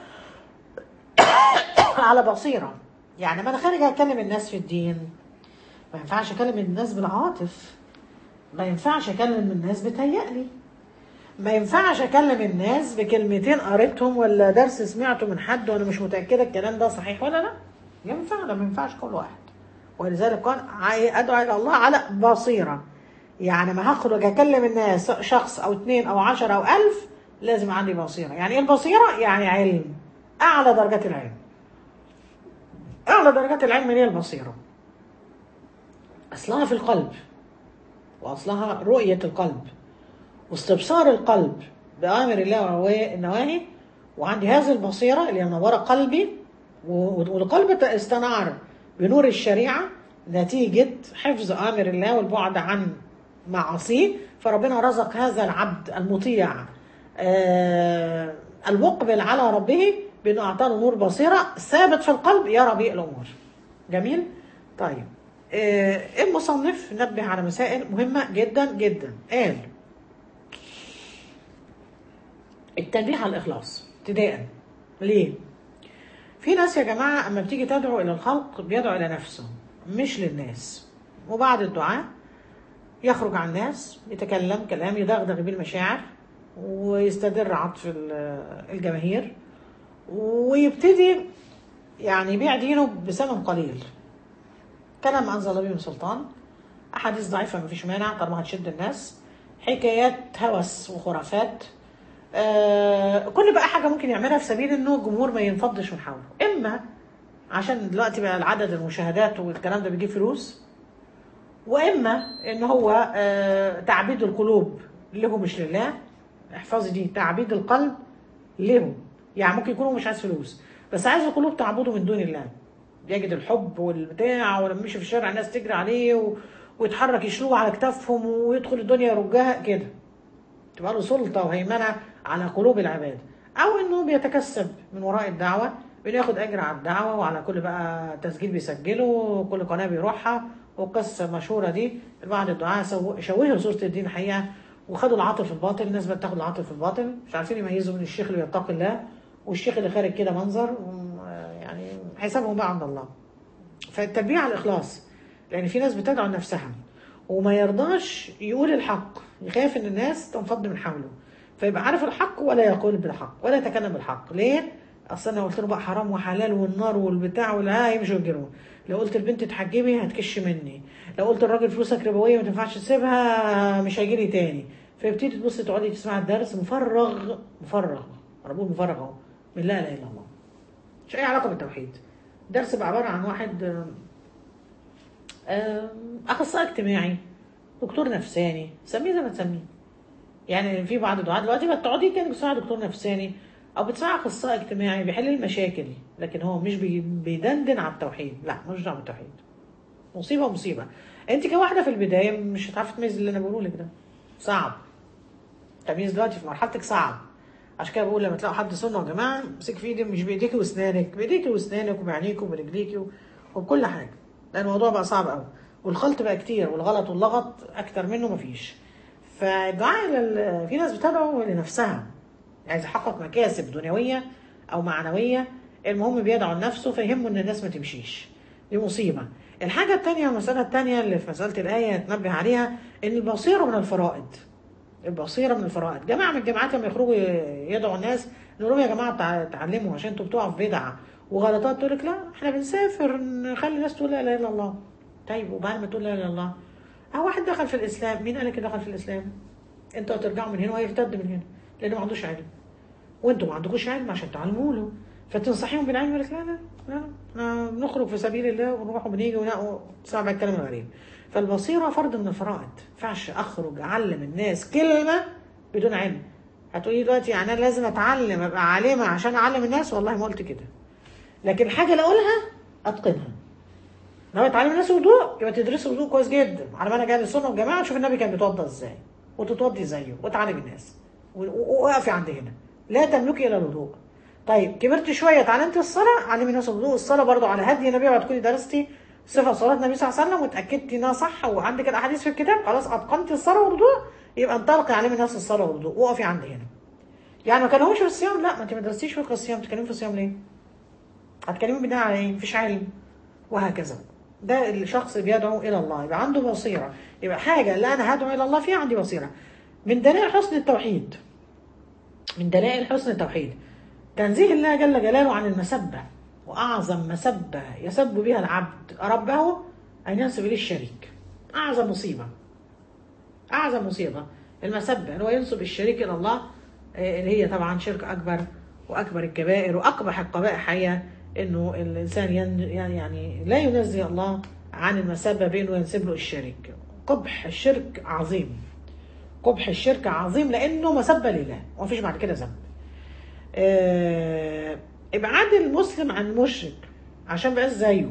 على بصيرة. يعني ما أنا خارج أكلم الناس في الدين، ما ينفعش أكلم الناس بالعاطف، ما ينفعش أكلم الناس بتهيألي، ما ينفعش أكلم الناس بكلمتين قريتهم ولا درس سمعته من حد وأنا مش متأكدة الكلام ده صحيح ولا لا. ينفع ده؟ ما ينفعش كل واحد. ولذلك قال: أدعو إلى الله على بصيرة. يعني ما هخرج أكلم الناس شخص أو 2 أو 10 أو 1000 لازم عندي بصيرة. يعني إيه البصيرة؟ يعني علم، أعلى درجات العلم. أعلى درجات العلم هي البصيرة. أصلها في القلب، وأصلها رؤية القلب واستبصار القلب بأوامر الله والنواهي. وعندي هذه البصيرة اللي منورة قلبي، والقلب استنار بنور الشريعة نتيجة حفظ أوامر الله والبعد عن معاصيه. فربنا رزق هذا العبد المطيع المقبل على ربه بأنه أعطاه نور بصيرة ثابت في القلب يرى به الأمور. جميل؟ طيب. المصنف نبه على مسائل مهمة جدا جدا. قال التنبيه على الإخلاص ابتداء. ليه؟ في ناس يا جماعة أما بتيجي تدعو إلى الخلق بيدعو إلى نفسه مش للناس، وبعد الدعاء يخرج عن الناس يتكلم كلام يدغدغ بالمشاعر ويستدر عطف الجماهير، ويبتدي يعني يبيع دينه بثمن قليل. كلام أنزل الله به من سلطان، أحاديث ضعيفة مفيش مانع طالما هتشد الناس، حكايات هوس وخرافات، كل بقى حاجة ممكن يعملها في سبيل انه الجمهور ما ينفضش من حوله. اما عشان دلوقتي بقى العدد المشاهدات والكلام ده بيجيب فلوس، واما ان هو تعبيد القلوب له مش لله. احفظي دي، تعبيد القلب له. يعني ممكن يكونوا مش عايز فلوس بس عايز القلوب تعبده من دون الله، يجد الحب والبتاع، ولما يمشي في الشارع الناس تجري عليه ويتحرك يشلوه على كتافهم ويدخل الدنيا يرجها كده، تبقى له سلطة وهيمنة على قلوب العباد. أو إنه بيتكسب من وراء الدعوة، بياخد أجر على الدعوة وعلى كل بقى تسجيل بيسجله وكل قناة بيروحها. والقصة مشهورة دي بعض الدعاة شوهوا صورة الدين حقيقة وخدوا العاطل الباطل. الناس بتاخد العاطل الباطل، مش عارفين يميزوا من الشيخ اللي يتقي الله والشيخ اللي خارج كده منظر، يعني حسابهم بقى عند الله. فالتنبيه على الإخلاص، لأن في ناس بتدعو نفسها وما يرضاش يقول الحق، يخاف ان الناس تنفض من حوله، فيبقى عارف الحق ولا يقول بالحق ولا يتكلم بالحق. ليه؟ اصل انا قلت له بقى حرام وحلال والنار والبتاع والها يمشوا يجرون، لو قلت البنت تحجبي هتكش مني، لو قلت الراجل فلوسك ربويه ما تنفعش تسيبها مش هيجي لي تاني. فيبتدي تبص تقعدي تسمع الدرس مفرغ مفرغ، انا بقول مفرغ اهو، من لا اله الا الله، مش اي علاقه بالتوحيد. درس بقى عباره عن واحد اخصائي اجتماعي، دكتور نفساني، سميه زي ما تسميه. يعني في بعض الدعاة دلوقتي بتقعدي كانك بتسمعي دكتور نفساني او بتسمعي اخصائي اجتماعي بيحل المشاكل، لكن هو مش بيدندن على التوحيد، لا مش دعوه بالتوحيد. مصيبه مصيبه. انت كواحده في البدايه مش هتعرفي تميزي اللي انا بقوله لك ده، صعب. التمييز دلوقتي في مرحلتك صعب. عشان كده بقول لما تلاقوا حد سنه يا جماعه امسك في ايدي، مش بايديكي واسنانك، بايديكي واسنانك وبعينيك وبرجليكي وبكل حاجه، لان الموضوع بقى صعب قوي، والخلط بقى كتير، والغلط واللغط اكتر منه مفيش. فالدعاء في ناس بتدعو لنفسها، عايز يحقق مكاسب دنيويه او معنويه، المهم بيدعو لنفسه فيهمه ان الناس ما تمشيش. دي مصيبه. الحاجه الثانيه، المساله الثانيه اللي في مساله الايه تنبه عليها، ان البصيره من الفرائض. البصيره من الفرائض. جماعه من الجماعات لما يخرجوا يدعوا الناس نقول لهم يا جماعه اتعلموا عشان انتوا بتقعوا في بدعه وغلطات، تقول لك لا احنا بنسافر نخلي الناس تقول لا اله الا الله. طيب وبعد ما تقول لا اله الا الله، واحد دخل في الاسلام، مين قال لك دخل في الاسلام؟ انتوا هترجعوا من هنا وهيرتد من هنا، لانه ما عندوش علم، وانتوا ما عندكوش علم عشان تعلموا له، فتنصحيهم بالعلم يقول لك لا لا لا، احنا بنخرج في سبيل الله ونروح وبنيجي وتسمع بقى الكلام الغريب. فالبصيره فرض من الفرائض، ما ينفعش اخرج اعلم الناس كلمه بدون علم. هتقولي دلوقتي يعني انا لازم اتعلم ابقى عالمه عشان اعلم الناس؟ والله ما قلت كده، لكن الحاجه اللي اقولها اتقنها. لو تعلم الناس وضوء يبقى تدرس وضوء كويس جدا على ما انا جاي للسنه والجماعه، تشوف النبي كان بيتوضى ازاي وتتوضي زيه وتعلم الناس، وقفي عند هنا، لا تملكي الا الوضوء. طيب كبرت شويه اتعلمت الصلاه، علمي الناس الوضوء. الصلاه برضو على هدي النبي، بعد تكوني درستي صفه صلاه النبي صلى الله عليه وسلم وتاكدتي انها صح وعندك الاحاديث في الكتاب، خلاص اتقنتي الصلاه والوضوء، يبقى انطلقي علمي الناس الصلاه والوضوء، وقفي عند هنا. يعني ما كانوش في الصيام، لا ما انت ما درستيش فقه الصيام، تتكلمي في الصيام ليه؟ هتكلمي بناء على ايه؟ مفيش علم. وهكذا. ده الشخص بيدعو الى الله، يبقى عنده بصيره، يبقى حاجه اللي انا هدعو الى الله فيها عندي بصيره. من دلائل حسن التوحيد، من دلائل حسن التوحيد تنزيه الله جل جلاله عن المسبه، واعظم مسبه يسب بها العبد ربه ان ينسب اليه الشريك. اعظم مصيبه، اعظم مصيبه المسبه، ان هو ينسب الشريك الى الله، اللي هي طبعا شرك اكبر، واكبر الكبائر، واقبح القبائح هي انه الانسان يعني لا ينزه الله عن المسبه بانه ينسب له الشريك. قبح الشرك عظيم، قبح الشرك عظيم، لانه مسبه لله ومفيش بعد كده ذنب. ابعاد المسلم عن المشرك عشان بقاش زيه.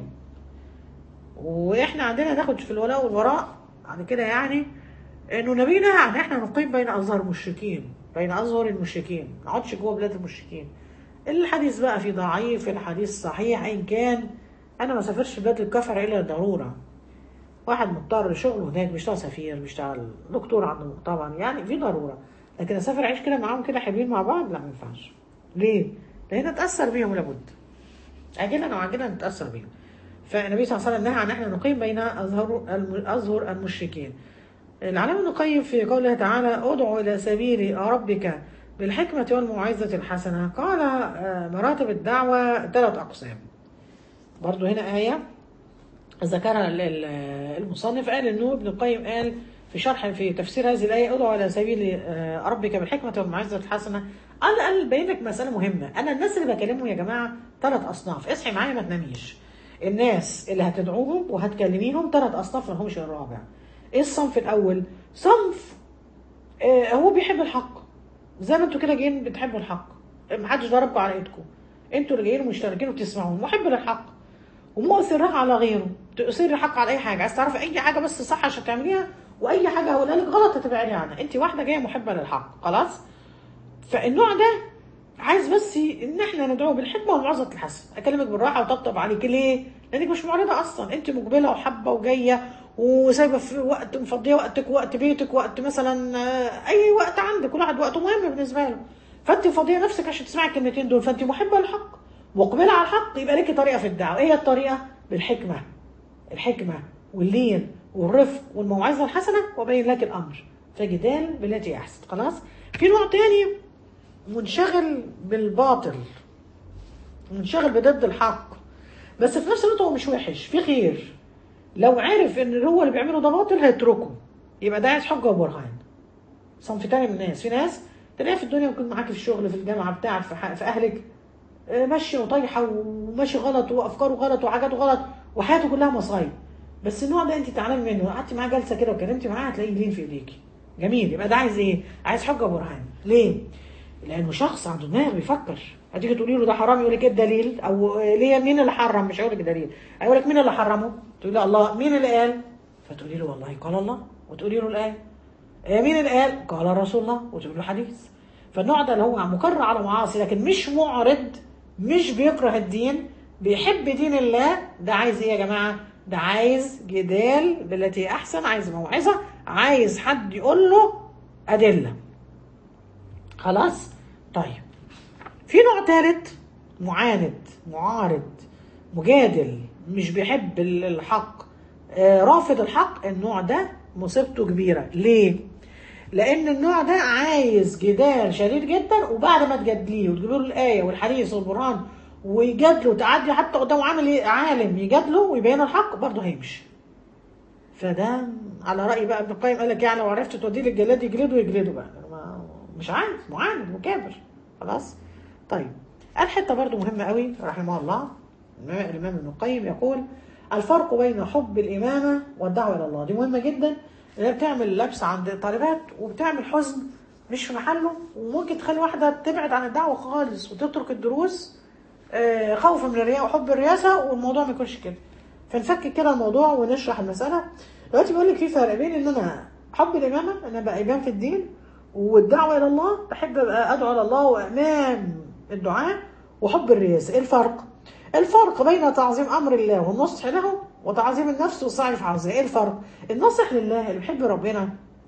واحنا عندنا ناخد في الولاء والبراء بعد كده، يعني انه نبينا يعني احنا نقيم بين ازهر المشركين، بين ازهر المشركين، ما نقعدش جوه بلاد المشركين. الحديث بقى في ضعيف، الحديث صحيح، ان كان انا ما سافرش بلاد الكفر الا ضروره، واحد مضطر لشغله هناك، بيشتغل سفير، بيشتغل دكتور عنده طبعا، يعني في ضروره، لكن اسافر اعيش كده معاهم كده حلوين مع بعض، لا ما ينفعش. ليه؟ لان اتاثر بيهم لابد، اجلا او عاجلا نتاثر بيهم. فالنبي صلى الله عليه وسلم نهى عن احنا نقيم بين ازهر المشركين. العلامة ابن القيم في قوله تعالى ادع إلى سبيل ربك بالحكمة والموعظة الحسنة، قال مراتب الدعوة 3 أقسام. برضو هنا آية ذكرها المصنف، قال إنه ابن القيم قال في شرح في تفسير هذه الآية ادع إلى سبيل ربك بالحكمة والموعظة الحسنة، قال بين لك مسألة مهمة. أنا الناس اللي بكلمهم يا جماعة 3 أصناف، اصحي معايا ما تناميش. الناس اللي هتدعوهم وهتكلميهم 3 أصناف، ما همش الرابع. ايه الصنف الاول؟ صنف هو بيحب الحق، زي ما انتوا كده جايين بتحبوا الحق، محدش ضربكم على ايدكم، انتوا اللي جايين مشتركين وبتسمعون، محب للحق ومؤثر على غيره، تؤثر الحق على اي حاجه، عايز تعرفي اي حاجه بس صح عشان تعمليها، واي حاجه هقولها لك غلط هتبعدي عنها. انت واحده جايه محبه للحق خلاص. فالنوع ده عايز بس ان احنا ندعوه بالحكمه والموعظه الحسنه، اكلمك بالراحه وطبطب عليك. ليه؟ لانك مش معرضه اصلا، انت مقبله وحابه وجايه وسايبه في وقت، مفضيه وقتك، وقت بيتك، وقت مثلا اي وقت عندك، كل واحد وقته مهم بالنسبه له، فانت مفضيه نفسك عشان تسمعي الكلمتين دول، فانت محبه للحق مقبله على الحق، يبقى ليكي طريقه في الدعوه. ايه هي الطريقه؟ بالحكمه، الحكمه واللين والرفق والموعظه الحسنه، وبين لك الامر فجدال بالتي احسن. خلاص. في نوع تاني منشغل بالباطل، منشغل بضد الحق، بس في نفس الوقت هو مش وحش، في خير. لو عرف ان هو اللي بيعمله ده باطل هيتركه، يبقى ده عايز حجه وبرهان. صنف تاني من الناس، في ناس تلاقيها في الدنيا ممكن معاك في الشغل، في الجامعه بتاعك، في اهلك، ماشيه وطايحه وماشي غلط وافكاره غلط وحاجاته غلط وحياته كلها مصايب. بس النوع ده انت تعلم منه، قعدتي معاه جلسه كده وكلمتي معاه هتلاقيه لين في ايديكي. جميل، يبقى ده عايز ايه؟ عايز حجه وبرهان. ليه؟ لانه شخص عنده دماغ بيفكر. هتيجي تقولي له ده حرام يقول لك ايه الدليل؟ او ليه مين اللي حرم؟ مش هيقول لك دليل، هيقول لك مين اللي حرمه؟ تقولي له الله. مين اللي قال؟ فتقولي له والله قال الله، وتقولي له الايه. مين اللي قال؟ قال رسول الله، وتقول له حديث. فالنوع ده اللي هو مكرر على معاصي لكن مش معرض، مش بيكره الدين، بيحب دين الله، ده عايز ايه يا جماعه؟ ده عايز جدال بالتي احسن، عايز موعظه، عايز حد يقول له ادله. خلاص؟ طيب، في نوع ثالث، معاند، معارض، مجادل، مش بيحب الحق، رافض الحق. النوع ده مصيبته كبيرة. ليه؟ لأن النوع ده عايز جدال شديد جدا، وبعد ما تجادليه وتجيب له الآية والحديث والقرآن ويجادله وتعدي حتى قدامه عالم يجادله ويبين الحق، برضه هيمشي. فده على رأي بقى ابن القيم، قال لك يعني لو عرفت توديه للجلاد يجلده يجلده بقى، مش عايز، معاند مكابر. خلاص؟ طيب، الحته برضو مهمه قوي رحمه الله. الامام ابن القيم يقول الفرق بين حب الامامه والدعوه الى الله. دي مهمه جدا، اللي بتعمل لبس عند الطالبات وبتعمل حزن مش في محله، وممكن تخلي واحده تبعد عن الدعوه خالص وتترك الدروس خوفا من الرياء وحب الرياسه، والموضوع ما يكونش كده. فنفكك كده الموضوع ونشرح المساله. دلوقتي بيقول لك في فرق بين ان انا حب الامامه، ان انا ابقى امام في الدين، والدعوه الى الله، بحب ابقى ادعو الى الله وامام الدعاء، وحب الرياسه. ايه الفرق؟ الفرق بين تعظيم امر الله والنصح له، وتعظيم النفس والسعي في عظيمه. ايه الفرق؟ الناصح لله اللي بيحب ربنا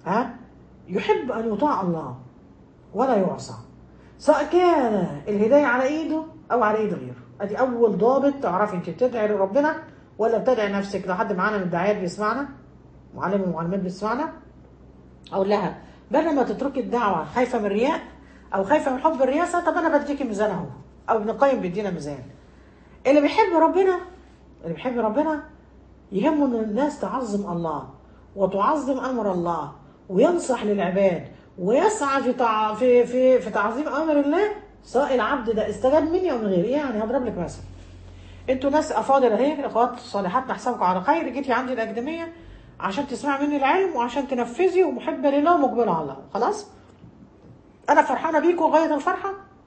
يحب ان يطاع الله ولا يعصى، سواء كان الهدايه على ايده او على ايد غيره. ادي اول ضابط تعرفي انت بتدعي لربنا ولا بتدعي نفسك. لو حد معانا من الداعيات بيسمعنا، معلم من المعلمات بتسمعنا، اقول لها بدل ما تتركي الدعوه خايفه من الرياء او خايفه من حب الرياسه، طب انا بديكي ميزان اهو، او ابن القيم بيدينا ميزان. اللي بيحب ربنا، اللي بيحب ربنا يهمه ان الناس تعظم الله وتعظم امر الله وينصح للعباد ويسعى في تعظيم امر الله، سواء العبد ده استجاب مني او من غيري. يعني هضرب لك مثلا، انتوا ناس افاضل اهي، اخوات صالحات، نحسبكم على خير، جيتي عندي الاكاديميه عشان تسمعي مني العلم وعشان تنفذي، ومحبه لله ومقبله على الله. خلاص؟ انا فرحانه بيكم غايه الفرحه،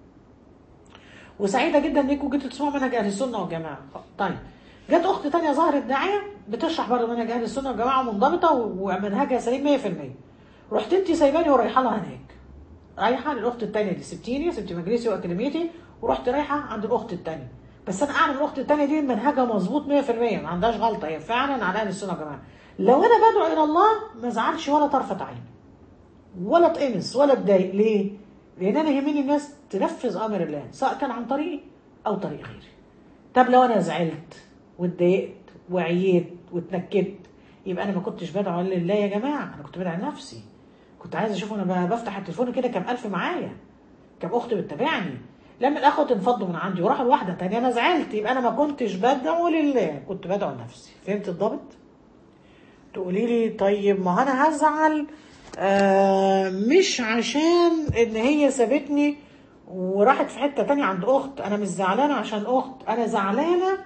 وسعيده جدا انكم جيتوا تسمعوا منهج اهل السنه والجماعه. طيب، جت اخت تانية ظهرت داعيه بتشرح برضه منهج اهل السنه والجماعه منضبطه ومنهجها سليم 100%. رحت انت سايباني ورايحه لها هناك، رايحه للاخت التانية دي، سبتيني، سبت مجلسي واكاديميتي ورحت رايحه عند الاخت التانية. بس انا اعلم الاخت التانية دي منهجها مظبوط 100%، ما عندهاش غلطه، هي فعلا على اهل السنه والجماعه. لو انا بدعو الى الله ما ازعلش ولا طرفه عين، ولا اتقمص ولا اتضايق. ليه؟ لان انا يهمني الناس تنفذ امر الله، سواء كان عن طريقي او طريق غيري. طب لو انا زعلت واتضايقت وعييت واتنكدت، يبقى انا ما كنتش بدعو لله يا جماعه، انا كنت بدعو لنفسي. كنت عايز اشوف انا بفتح التليفون كده كام الف معايا، كام اخت بتتابعني. لما الاخوه انفضوا من عندي وراحوا لواحده تانية، انا زعلت، يبقى انا ما كنتش بدعو لله، كنت بدعو لنفسي. فهمت الضابط؟ تقولي لي طيب ما انا هزعل مش عشان ان هي سابتني وراحت في حته تانية عند اخت، انا مش زعلانه عشان اخت، انا زعلانه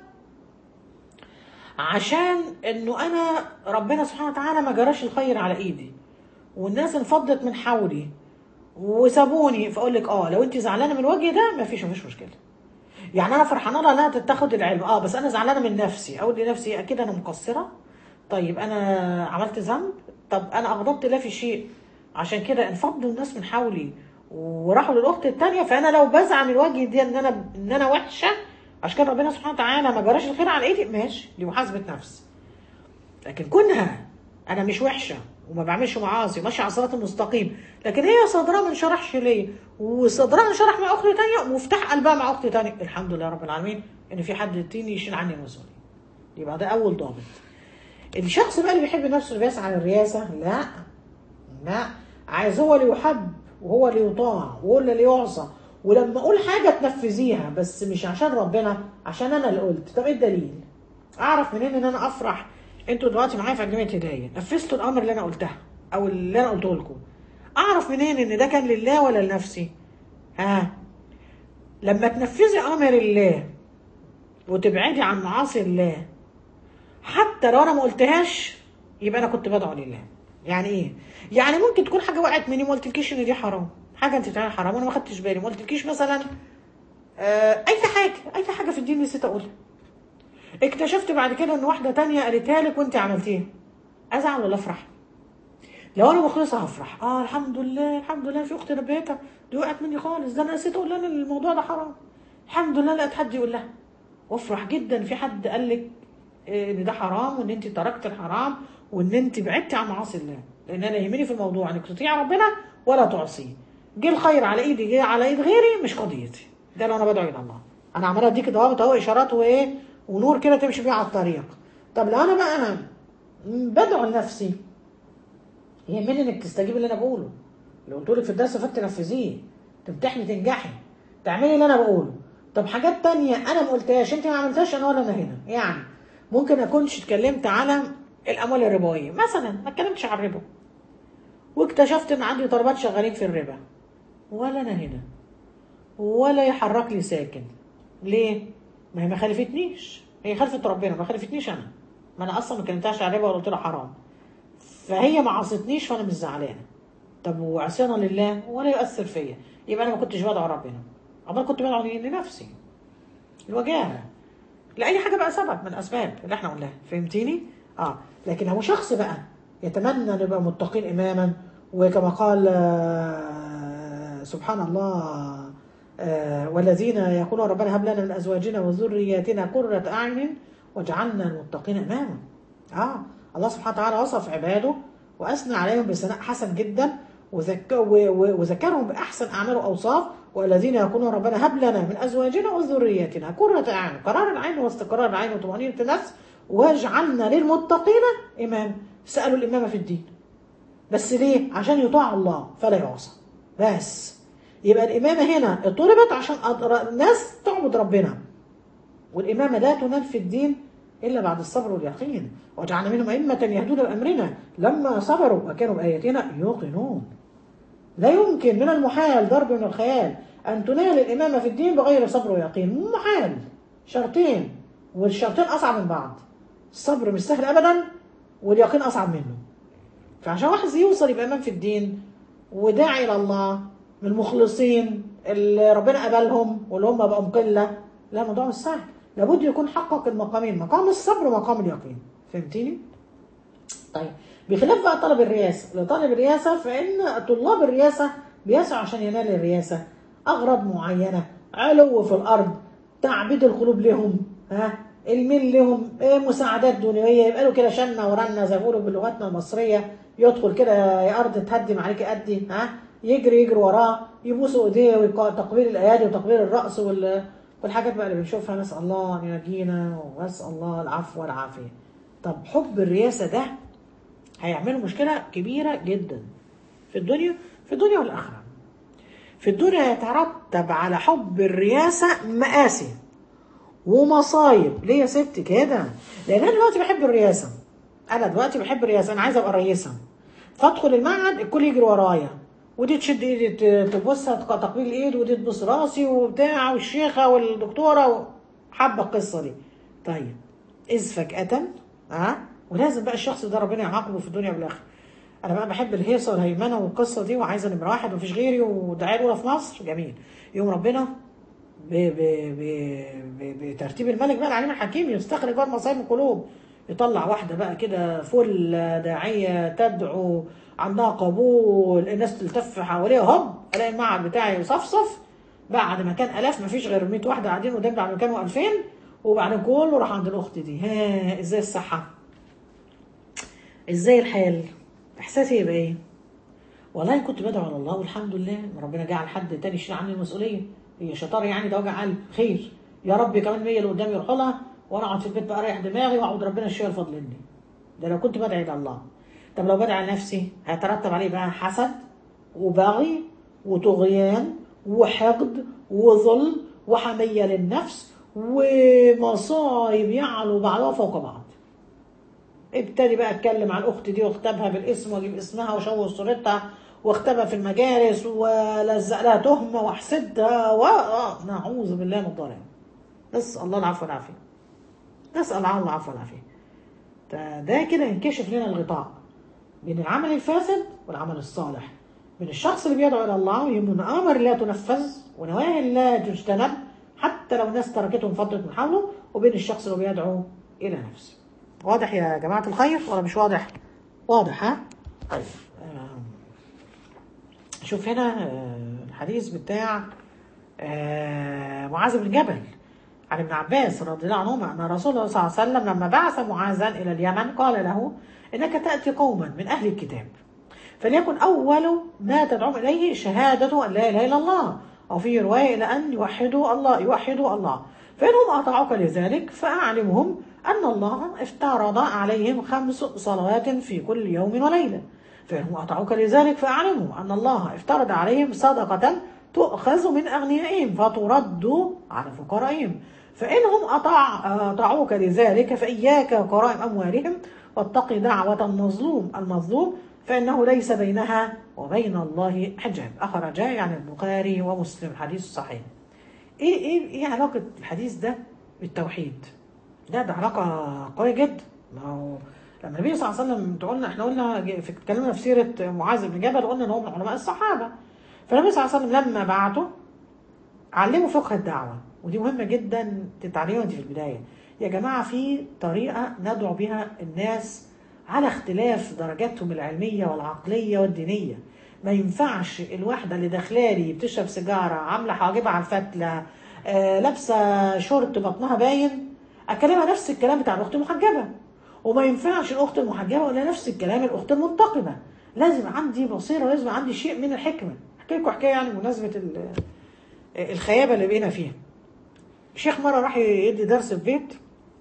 عشان انه انا ربنا سبحانه وتعالى ما جراش الخير على ايدي، والناس انفضت من حولي وسابوني. فاقول لك لو انت زعلانه من الوجه ده مفيش مشكله. يعني انا فرحانه لها انها تاخد العلم، بس انا زعلانه من نفسي، اقول لنفسي اكيد انا مقصره. طيب انا عملت ذنب، طب انا اغضبت الله في شيء عشان كده انفضوا الناس من حولي وراحوا للاخت الثانيه. فانا لو بزعل من الوجه دي ان انا وحشه عشان كده ربنا سبحانه وتعالى ما جراش الخير على ايدي، ماشي، دي محاسبه نفس. لكن كونها انا مش وحشه وما بعملش معاصي وماشيه على الصراط المستقيم، لكن هي صدرها ما انشرحش ليه وصدرها انشرح مع اخت ثانيه ومفتاح قلبها مع اخت ثانيه، الحمد لله رب العالمين ان في حد تاني يشيل عني المسؤوليه. يبقى ده اول ضابط. الشخص بقى اللي بيحب نفسه اللي بيسعى للرياسه، لا عايز هو اللي يحب وهو اللي يطاع وهو اللي يعصى، ولما اقول حاجه تنفذيها، بس مش عشان ربنا، عشان انا اللي قلت. طب ايه الدليل؟ اعرف منين ان انا افرح؟ انتوا دلوقتي معايا في اكاديميه هدايه، نفذتوا الامر اللي انا قلتها او اللي انا قلته لكم. اعرف منين ان ده كان لله ولا لنفسي؟ ها، لما تنفذي امر الله وتبعدي عن معاصي الله، حتى لو انا ما قلتهاش، يبقى انا كنت بدعو لله. يعني ايه؟ يعني ممكن تكون حاجه وقعت مني ما قلتلكيش ان دي حرام، حاجه انت بتعملها حرام وانا ما خدتش بالي، ما قلتلكيش مثلا اي حاجه في الدين نسيت اقولها، اكتشفت بعد كده ان واحده تانية قالتها لك وانت عملتيها، ازعل ولا افرح؟ لو انا مخلصه هفرح، الحمد لله الحمد لله، في اختي نبهتها، دي وقعت مني خالص، ده انا نسيت اقول لها ان الموضوع ده حرام، الحمد لله لقيت حد يقول لها. وافرح جدا في حد قال لك ان ده حرام، وان انت تركت الحرام، وان انت بعدتي عن معاصي الله، لان انا يهمني في الموضوع انك تطيعي ربنا ولا تعصيه. جه الخير على ايدي جه على ايد غيري، مش قضيتي، ده لو انا بدعو الى الله. انا عماله اديك ضوابط اهو، اشارات وايه ونور كده تمشي بيه على الطريق. طب لو انا بقى بدعو لنفسي، يهمني انك تستجيبي اللي انا بقوله، اللي قلت لك في الدرس فات تنفذيه، تمتحني تنجحي، تعملي اللي انا بقوله. طب حاجات تانية انا ما قلتهاش، انت ما عملتهاش، انا ولا انا هنا. يعني ممكن اكونش اتكلمت على الاموال الربويه مثلا، ما اتكلمتش على الربا، واكتشفت ان عندي طلبات شغالين في الربا، ولا انا هنا، ولا يحرك لي ساكن. ليه؟ ما هي ما خالفتنيش، هي خالفت ربنا، ما خالفتنيش انا، ما انا اصلا ما كلمتهاش على الربا ولا قلت لها حرام، فهي ما عصتنيش فانا مش زعلانه. طب وعصيانا لله ولا يؤثر فيا، يبقى انا ما كنتش بدعو ربنا، اما كنت بدعو لنفسي، الوجاهه، لاي حاجه بقى سبب من الاسباب اللي احنا قلناها. فهمتيني؟ لكن هو شخص بقى يتمنى ان يبقى متقين اماما، وكما قال سبحان الله، والذين يقولون ربنا هب لنا من ازواجنا وذرياتنا قرة اعين واجعلنا للمتقين اماما. الله سبحانه وتعالى وصف عباده واثنى عليهم بثناء حسن جدا، وذكرهم باحسن اعمال واوصاف. والذين يقولون ربنا هب لنا من ازواجنا وذرياتنا قرة اعين، قرار العين واستقرار العين وطمأنينة النفس، واجعلنا للمتقين اماما. سالوا الامامه في الدين، بس ليه؟ عشان يطاع الله فلا يعصى بس. يبقى الامامه هنا طلبت عشان الناس تعبد ربنا، والامامه لا تنال في الدين الا بعد الصبر واليقين. وجعلنا منهم ائمه يهدون بامرنا لما صبروا وكانوا باياتنا يوقنون. لا يمكن، من المحال، ضرب من الخيال، ان تنال الامامه في الدين بغير صبر ويقين، محال. شرطين، والشرطين اصعب من بعض، الصبر مش سهل ابدا، واليقين اصعب منه. فعشان واحد يوصل يبقى امام في الدين وداعي الى الله من المخلصين اللي ربنا قبلهم واللي هم بقوا قله، لا، الموضوع مش سهل، لابد يكون حقق المقامين، مقام الصبر ومقام اليقين. فهمتيني؟ طيب، بخلاف بقى طلب الرئاسه، لطالب الرئاسه فان طلاب الرئاسه بيسعوا عشان ينال الرئاسه اغراض معينه، علو في الارض، تعبيد القلوب لهم، الميل لهم، مساعدات دنيويه، يبقى له كده شنه ورنه زي ما بيقولوا بلغتنا المصريه، يدخل كده يا ارض تهدم عليك قدي، يجري وراه، يبوسوا ايديه وتقبيل الايادي وتقبيل الراس والحاجات بقى اللي بنشوفها. نسال الله ان ينجينا ونسال الله العفو والعافيه. طب حب الرئاسه ده هيعملوا مشكله كبيره جدا في الدنيا والاخره. في الدنيا يترتب على حب الرئاسه مآسي ومصايب. ليه يا ستي كده؟ لان انا دلوقتي بحب الرئاسه، انا عايزه ابقى رئيسه، فادخل المعهد الكل يجري ورايا، ودي تشد ايدي تبصها تقبيل الايد، ودي تبص راسي وبتاع، والشيخه والدكتوره حابه القصه دي. طيب، اذ فجاه ولازم بقى الشخص ده ربنا يعاقبه في الدنيا والاخره. انا بقى بحب الهيصه والهيمنه والقصه دي، وعايزه نمره واحد ومفيش غيري ودعايه الاولى في مصر، جميل. يوم ربنا بترتيب الملك بقى العليم الحكيم يستخرج بقى المصائب من القلوب، يطلع واحده بقى كده فل داعيه تدعو، عندها قبول، الناس تلتف حواليها، هوب الاقي المعهد بتاعي يصفصف بعد ما كان الاف، ما فيش غير 100 واحده قاعدين قدام، بعد ما كانوا 2000، وبعدين كله راح عند الاخت دي. ازاي الصحه؟ ازاي الحال؟ احساسي يبقى ايه؟ والله كنت بدعو على الله والحمد لله ربنا جعل حد تاني يشيل عني المسؤوليه، هي شطاره يعني، ده وجع قلب، خير يا رب، كمان 100 اللي قدامي يروحوا لها، وانا اقعد في البيت بقى اريح دماغي واعبد ربنا الشويه الفضل مني. ده لو كنت بدعي الى الله. طب لو بدعي لنفسي هيترتب عليه بقى حسد وبغي وطغيان وحقد وظلم وحمية للنفس ومصايب يعلو بعضها فوق بعض. ابتدي بقى اتكلم عن الاخت دي واختبها بالاسم واجيب اسمها واشوه صورتها واختبها في المجالس ولزق لها تهمه واحسدها نعوذ بالله من الضلال. نسال الله العفو والعافيه. نسال الله العفو والعافيه. ده كده ينكشف لنا الغطاء بين العمل الفاسد والعمل الصالح، بين الشخص اللي بيدعو الى الله ويهمه امر لا تنفذ ونواهي لا تجتنب حتى لو الناس تركتهم فتره من حوله، وبين الشخص اللي بيدعو الى نفسه. واضح يا جماعه الخير ولا مش واضح؟ واضح ها؟ طيب شوف هنا الحديث بتاع معاذ بن جبل عن ابن عباس رضي الله عنهما أن رسول الله صلى الله عليه وسلم لما بعث معاذا إلى اليمن قال له إنك تأتي قوما من أهل الكتاب فليكن أول ما تدعوهم إليه شهادة أن لا إله إلا الله، أو في رواية إلى أن يوحدوا الله فإنهم أطاعوك لذلك فأعلمهم أن الله افترض عليهم 5 صلوات في كل يوم وليلة، فإنهم أطاعوك لذلك فأعلمهم أن الله افترض عليهم صدقة تؤخذ من أغنيائهم فترد على فقرائهم، فإنهم أطاعوك لذلك فإياك وكرائم أموالهم واتق دعوة المظلوم فإنه ليس بينها وبين الله حجاب. أخرجاه يعني البخاري ومسلم، حديث صحيح. إيه علاقة الحديث ده بالتوحيد؟ ده علاقة قوية جدا. ما هو لما النبي صلى الله عليه وسلم احنا قلنا اتكلمنا في سيرة معاذ بن جبل قلنا ان هو من علماء الصحابة، فالنبي صلى الله عليه وسلم لما بعته علموا فقه الدعوة، ودي مهمة جدا تتعلمها دي في البداية. يا جماعة في طريقة ندعو بها الناس على اختلاف درجاتهم العلمية والعقلية والدينية. ما ينفعش الواحدة اللي داخلالي بتشرب سيجارة عاملة حواجبها على الفتلة لابسة شورت بطنها باين أكلمها نفس الكلام بتاع الأخت المحجبة، وما ينفعش الأخت المحجبة ولا نفس الكلام الأخت المنتقبة. لازم عندي بصيرة ولازم عندي شيء من الحكمة. أحكي لكم حكاية يعني بمناسبة الخيابة اللي بقينا فيها. الشيخ مرة راح يدي درس في بيت،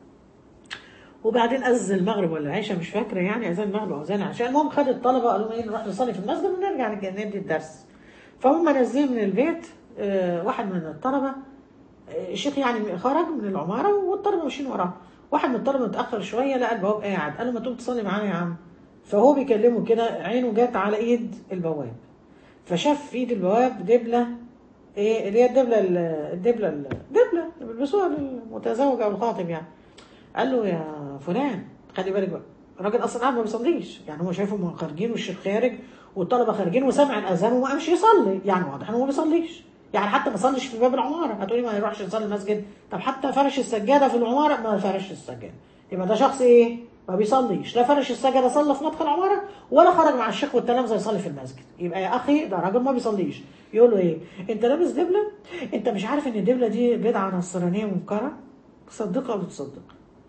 وبعدين أذن المغرب ولا العشاء مش فاكرة، يعني أذان المغرب أو أذان العشاء. المهم خد الطلبة قالوا ايه نروح نصلي في المسجد ونرجع ندي الدرس. فهم نازلين من البيت واحد من الطلبة الشيخ يعني خرج من العمارة والطلبة ماشيين وراه. واحد من الطلبة متأخر شوية لقى البواب قاعد، قال له ما تقوم تصلي معانا يا عم. فهو بيكلمه كده عينه جت على ايد البواب، فشاف في ايد البواب دبلة اللي هي الدبلة اللي بيلبسوها للمتزوج او الخاطب يعني. قال له يا فلان خلي بالك بقى، الراجل اصلا قاعد ما بيصليش، يعني هو شايفهم خارجين والشيخ خارج والطلبه خارجين وسمع الاذان وما قامش يصلي، يعني واضح انه ما بيصليش، يعني حتى ما صليش في باب العماره. هتقولي ما يروحش يصلي المسجد، طب حتى فرش السجاده في العماره ما فرش السجاده، يبقى ده شخص ما بيصليش، لا فرش السجاده صلى في مدخل العماره ولا خرج مع الشيخ والتلامذه يصلي في المسجد. يبقى يا اخي ده راجل ما بيصليش. يقول له انت لابس دبله؟ انت مش عارف ان الدبله دي بدعه نصرانيه منكره؟ صدقها او تصدق،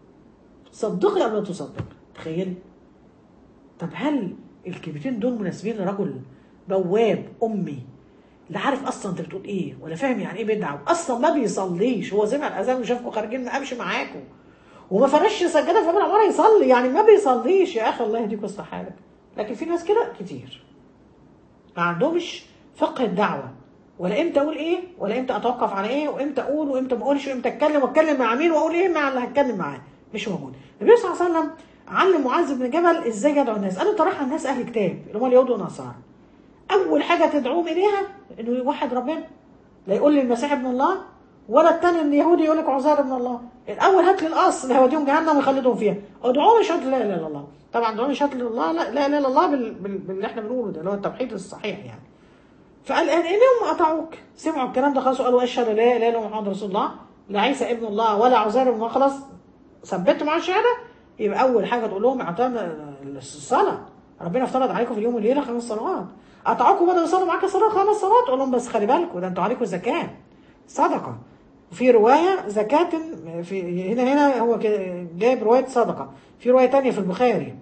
صدقي قبل ما تصدق. تخيلي. طب هل الكلمتين دول مناسبين لرجل بواب امي لا عارف اصلا انت بتقول ايه ولا فاهم يعني ايه بدعه، اصلا ما بيصليش، هو سمع الاذان وشافكم خارجين ما قامش معاكم وما فرش سجاده في باب العماره يصلي، يعني ما بيصليش يا اخي الله يهديك ويصلح حالك. لكن في ناس كده كتير ما عندهمش فقه الدعوه، ولا امتى اقول ايه ولا امتى اتوقف على ايه وامتى اقول وامتى ما اقولش وامتى اتكلم واتكلم مع مين واقول ايه مع اللي هتكلم معاه. مش موجود. النبي صلى الله عليه وسلم علم معاذ بن جبل ازاي يدعو الناس. قال له طرحها الناس اهل كتاب اللي هم اليهود والنصارى، اول حاجه تدعوهم اليها انه يوحد ربنا، لا يقول لي المسيح ابن الله ولا الثاني اليهودي يقول لك عزير ابن الله. الاول هات لي الاصل هيوديهم جهنم ويخلدهم فيها. ادعوهم يشهد لا اله الا الله. طبعا ادعوهم يشهد لا الله لا اله الا الله باللي احنا بنقوله ده اللي هو التوحيد الصحيح يعني. فقال انهم اطاعوك، سمعوا الكلام ده خلاص وقالوا اشهد لا اله الا الله محمد رسول الله، لا عيسى ابن الله ولا عزير ابن الله، خلاص ثبتوا معاه الشهاده. يبقى اول حاجه تقول لهم اعطانا الصلاه، ربنا افترض عليكم في اليوم والليله 5 صلوات، اطاعوكم بدأوا يصلوا معاك صلاه 5 صلوات، قول لهم بس خلي بالكم ده انتوا عليكم زكاه صدقه. وفي روايه زكاه في هنا هو جايب روايه صدقه، في روايه ثانيه في البخاري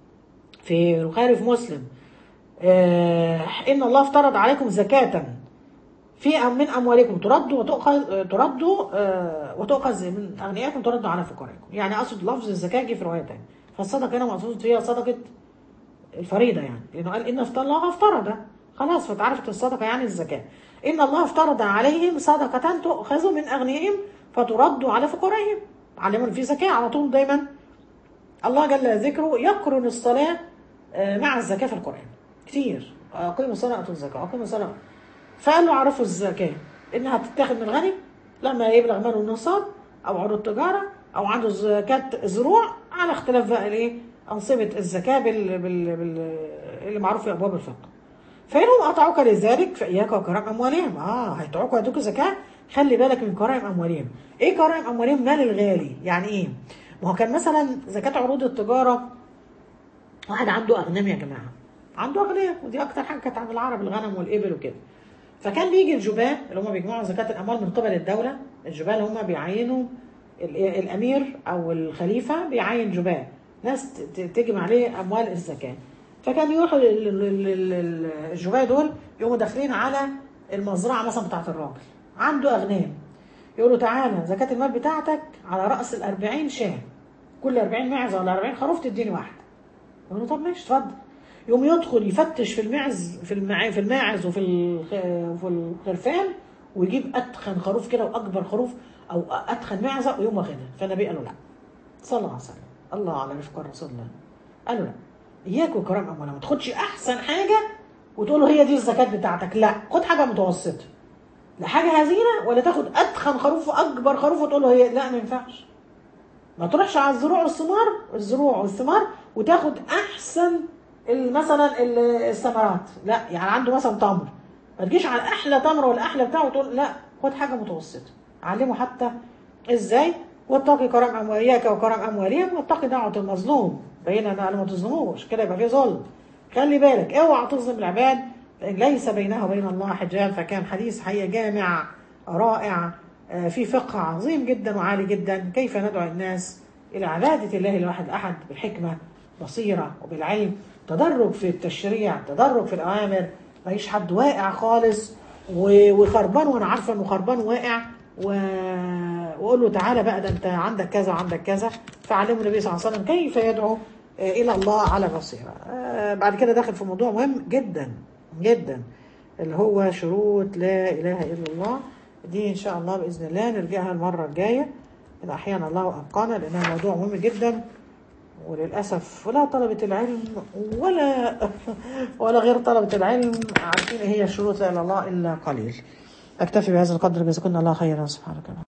في مسلم ان الله افترض عليكم زكاه في من اموالكم ترد وتؤخذ من اغنياءكم ترد على فقرائكم. يعني اقصد لفظ الزكاه جه في روايه ثانيه، فالصدقه هنا مقصود فيها صدقه الفريضه، يعني لانه قال ان الله افترض خلاص فتعرفت الصدقة يعني الزكاة. إن الله افترض عليهم صدقة تؤخذ من أغنيائهم فترد على فقرائهم. علموا في زكاة على طول دايما. الله جل ذكره يقرن الصلاة مع الزكاة في القرآن كتير. أقيموا الصلاة وآتوا الزكاة، أقيموا الصلاة. فقال له عرفوا الزكاة إنها تتاخد من الغني لما يبلغ ماله النصاب، أو عروض تجارة، أو عنده زكاة زروع، على اختلاف بقى الإيه أنصبة الزكاة اللي معروف في أبواب الفقه. فإنهم أطاعوك لذلك فإياك وكرائم أموالهم. هيطيعوك ويدوك زكاة، خلي بالك من كرائم أموالهم. إيه كرائم أموالهم؟ مال الغالي. يعني إيه؟ ما هو كان مثلا زكاة عروض التجارة، واحد عنده أغنام يا جماعة، عنده أغنياء، ودي أكتر حاجة كانت عند العرب، الغنم والإبل وكده. فكان بيجي الجباه اللي هم بيجمعوا زكاة الأموال من قبل الدولة. الجباه اللي هم بيعينوا الأمير أو الخليفة، بيعين جباه ناس تجمع عليه أموال الزكاة. فكان يروحوا الجباه دول يقوموا داخلين على المزرعة مثلا بتاعت الراجل، عنده أغنام، يقولوا تعالى زكاة المال بتاعتك على رأس 40 شاة، كل 40 معزة ولا 40 خروف تديني واحدة. يقول له طب ماشي اتفضل. يقوم يدخل يفتش في الماعز في الماعز وفي الخرفان، ويجيب اتخن خروف كده واكبر خروف او اتخن معزه ويقوم واخدها. فالنبي قال له لا، صلى الله عليه وسلم، الله على رفق رسول الله، قال له لا، اياك وكرام اموالهم، ما تاخدش احسن حاجه وتقول له هي دي الزكاه بتاعتك، لا خد حاجه متوسطه، لا حاجه هزيله ولا تاخد اتخن خروف واكبر خروف وتقول له هي، لا ما ينفعش. ما تروحش على الزروع والثمار وتاخد احسن مثلا الثمرات، لا يعني عنده مثلا تمر، ما تجيش على احلى تمر ولا احلى بتاع وتقول لا، خد حاجه متوسطه. علمه حتى ازاي. واتقي كرم امواليك وكرم اموالهم، واتقي دعوه المظلوم، بينا ان ما تظلموش كده يبقى في ظلم. خلي بالك اوعى تظلم العباد، لان ليس بينه وبين الله حجاب. فكان حديث حقيقه جامع رائع، في فقه عظيم جدا وعالي جدا. كيف ندعو الناس الى عباده الله الواحد الاحد بالحكمه، بصيره وبالعلم، تدرج في التشريع، تدرج في الاوامر، ما يش حد واقع خالص وخربان، وانا عارفه انه خربان واقع واقول له تعالى بقى ده انت عندك كذا وعندك كذا. فعلمه النبي صلى الله عليه وسلم كيف يدعو الى الله على بصيره. بعد كده داخل في موضوع مهم جدا جدا، اللي هو شروط لا اله الا الله. دي ان شاء الله باذن الله نرجعها المره الجايه ان احيانا الله وابقانا، لانها موضوع مهم جدا. وللاسف ولا طلبه العلم ولا غير طلبه العلم عارفين ايه هي الشروط لا اله الا الله الا قليل. اكتفي بهذا القدر، جزاكم الله خيرا. سبحانك اللهم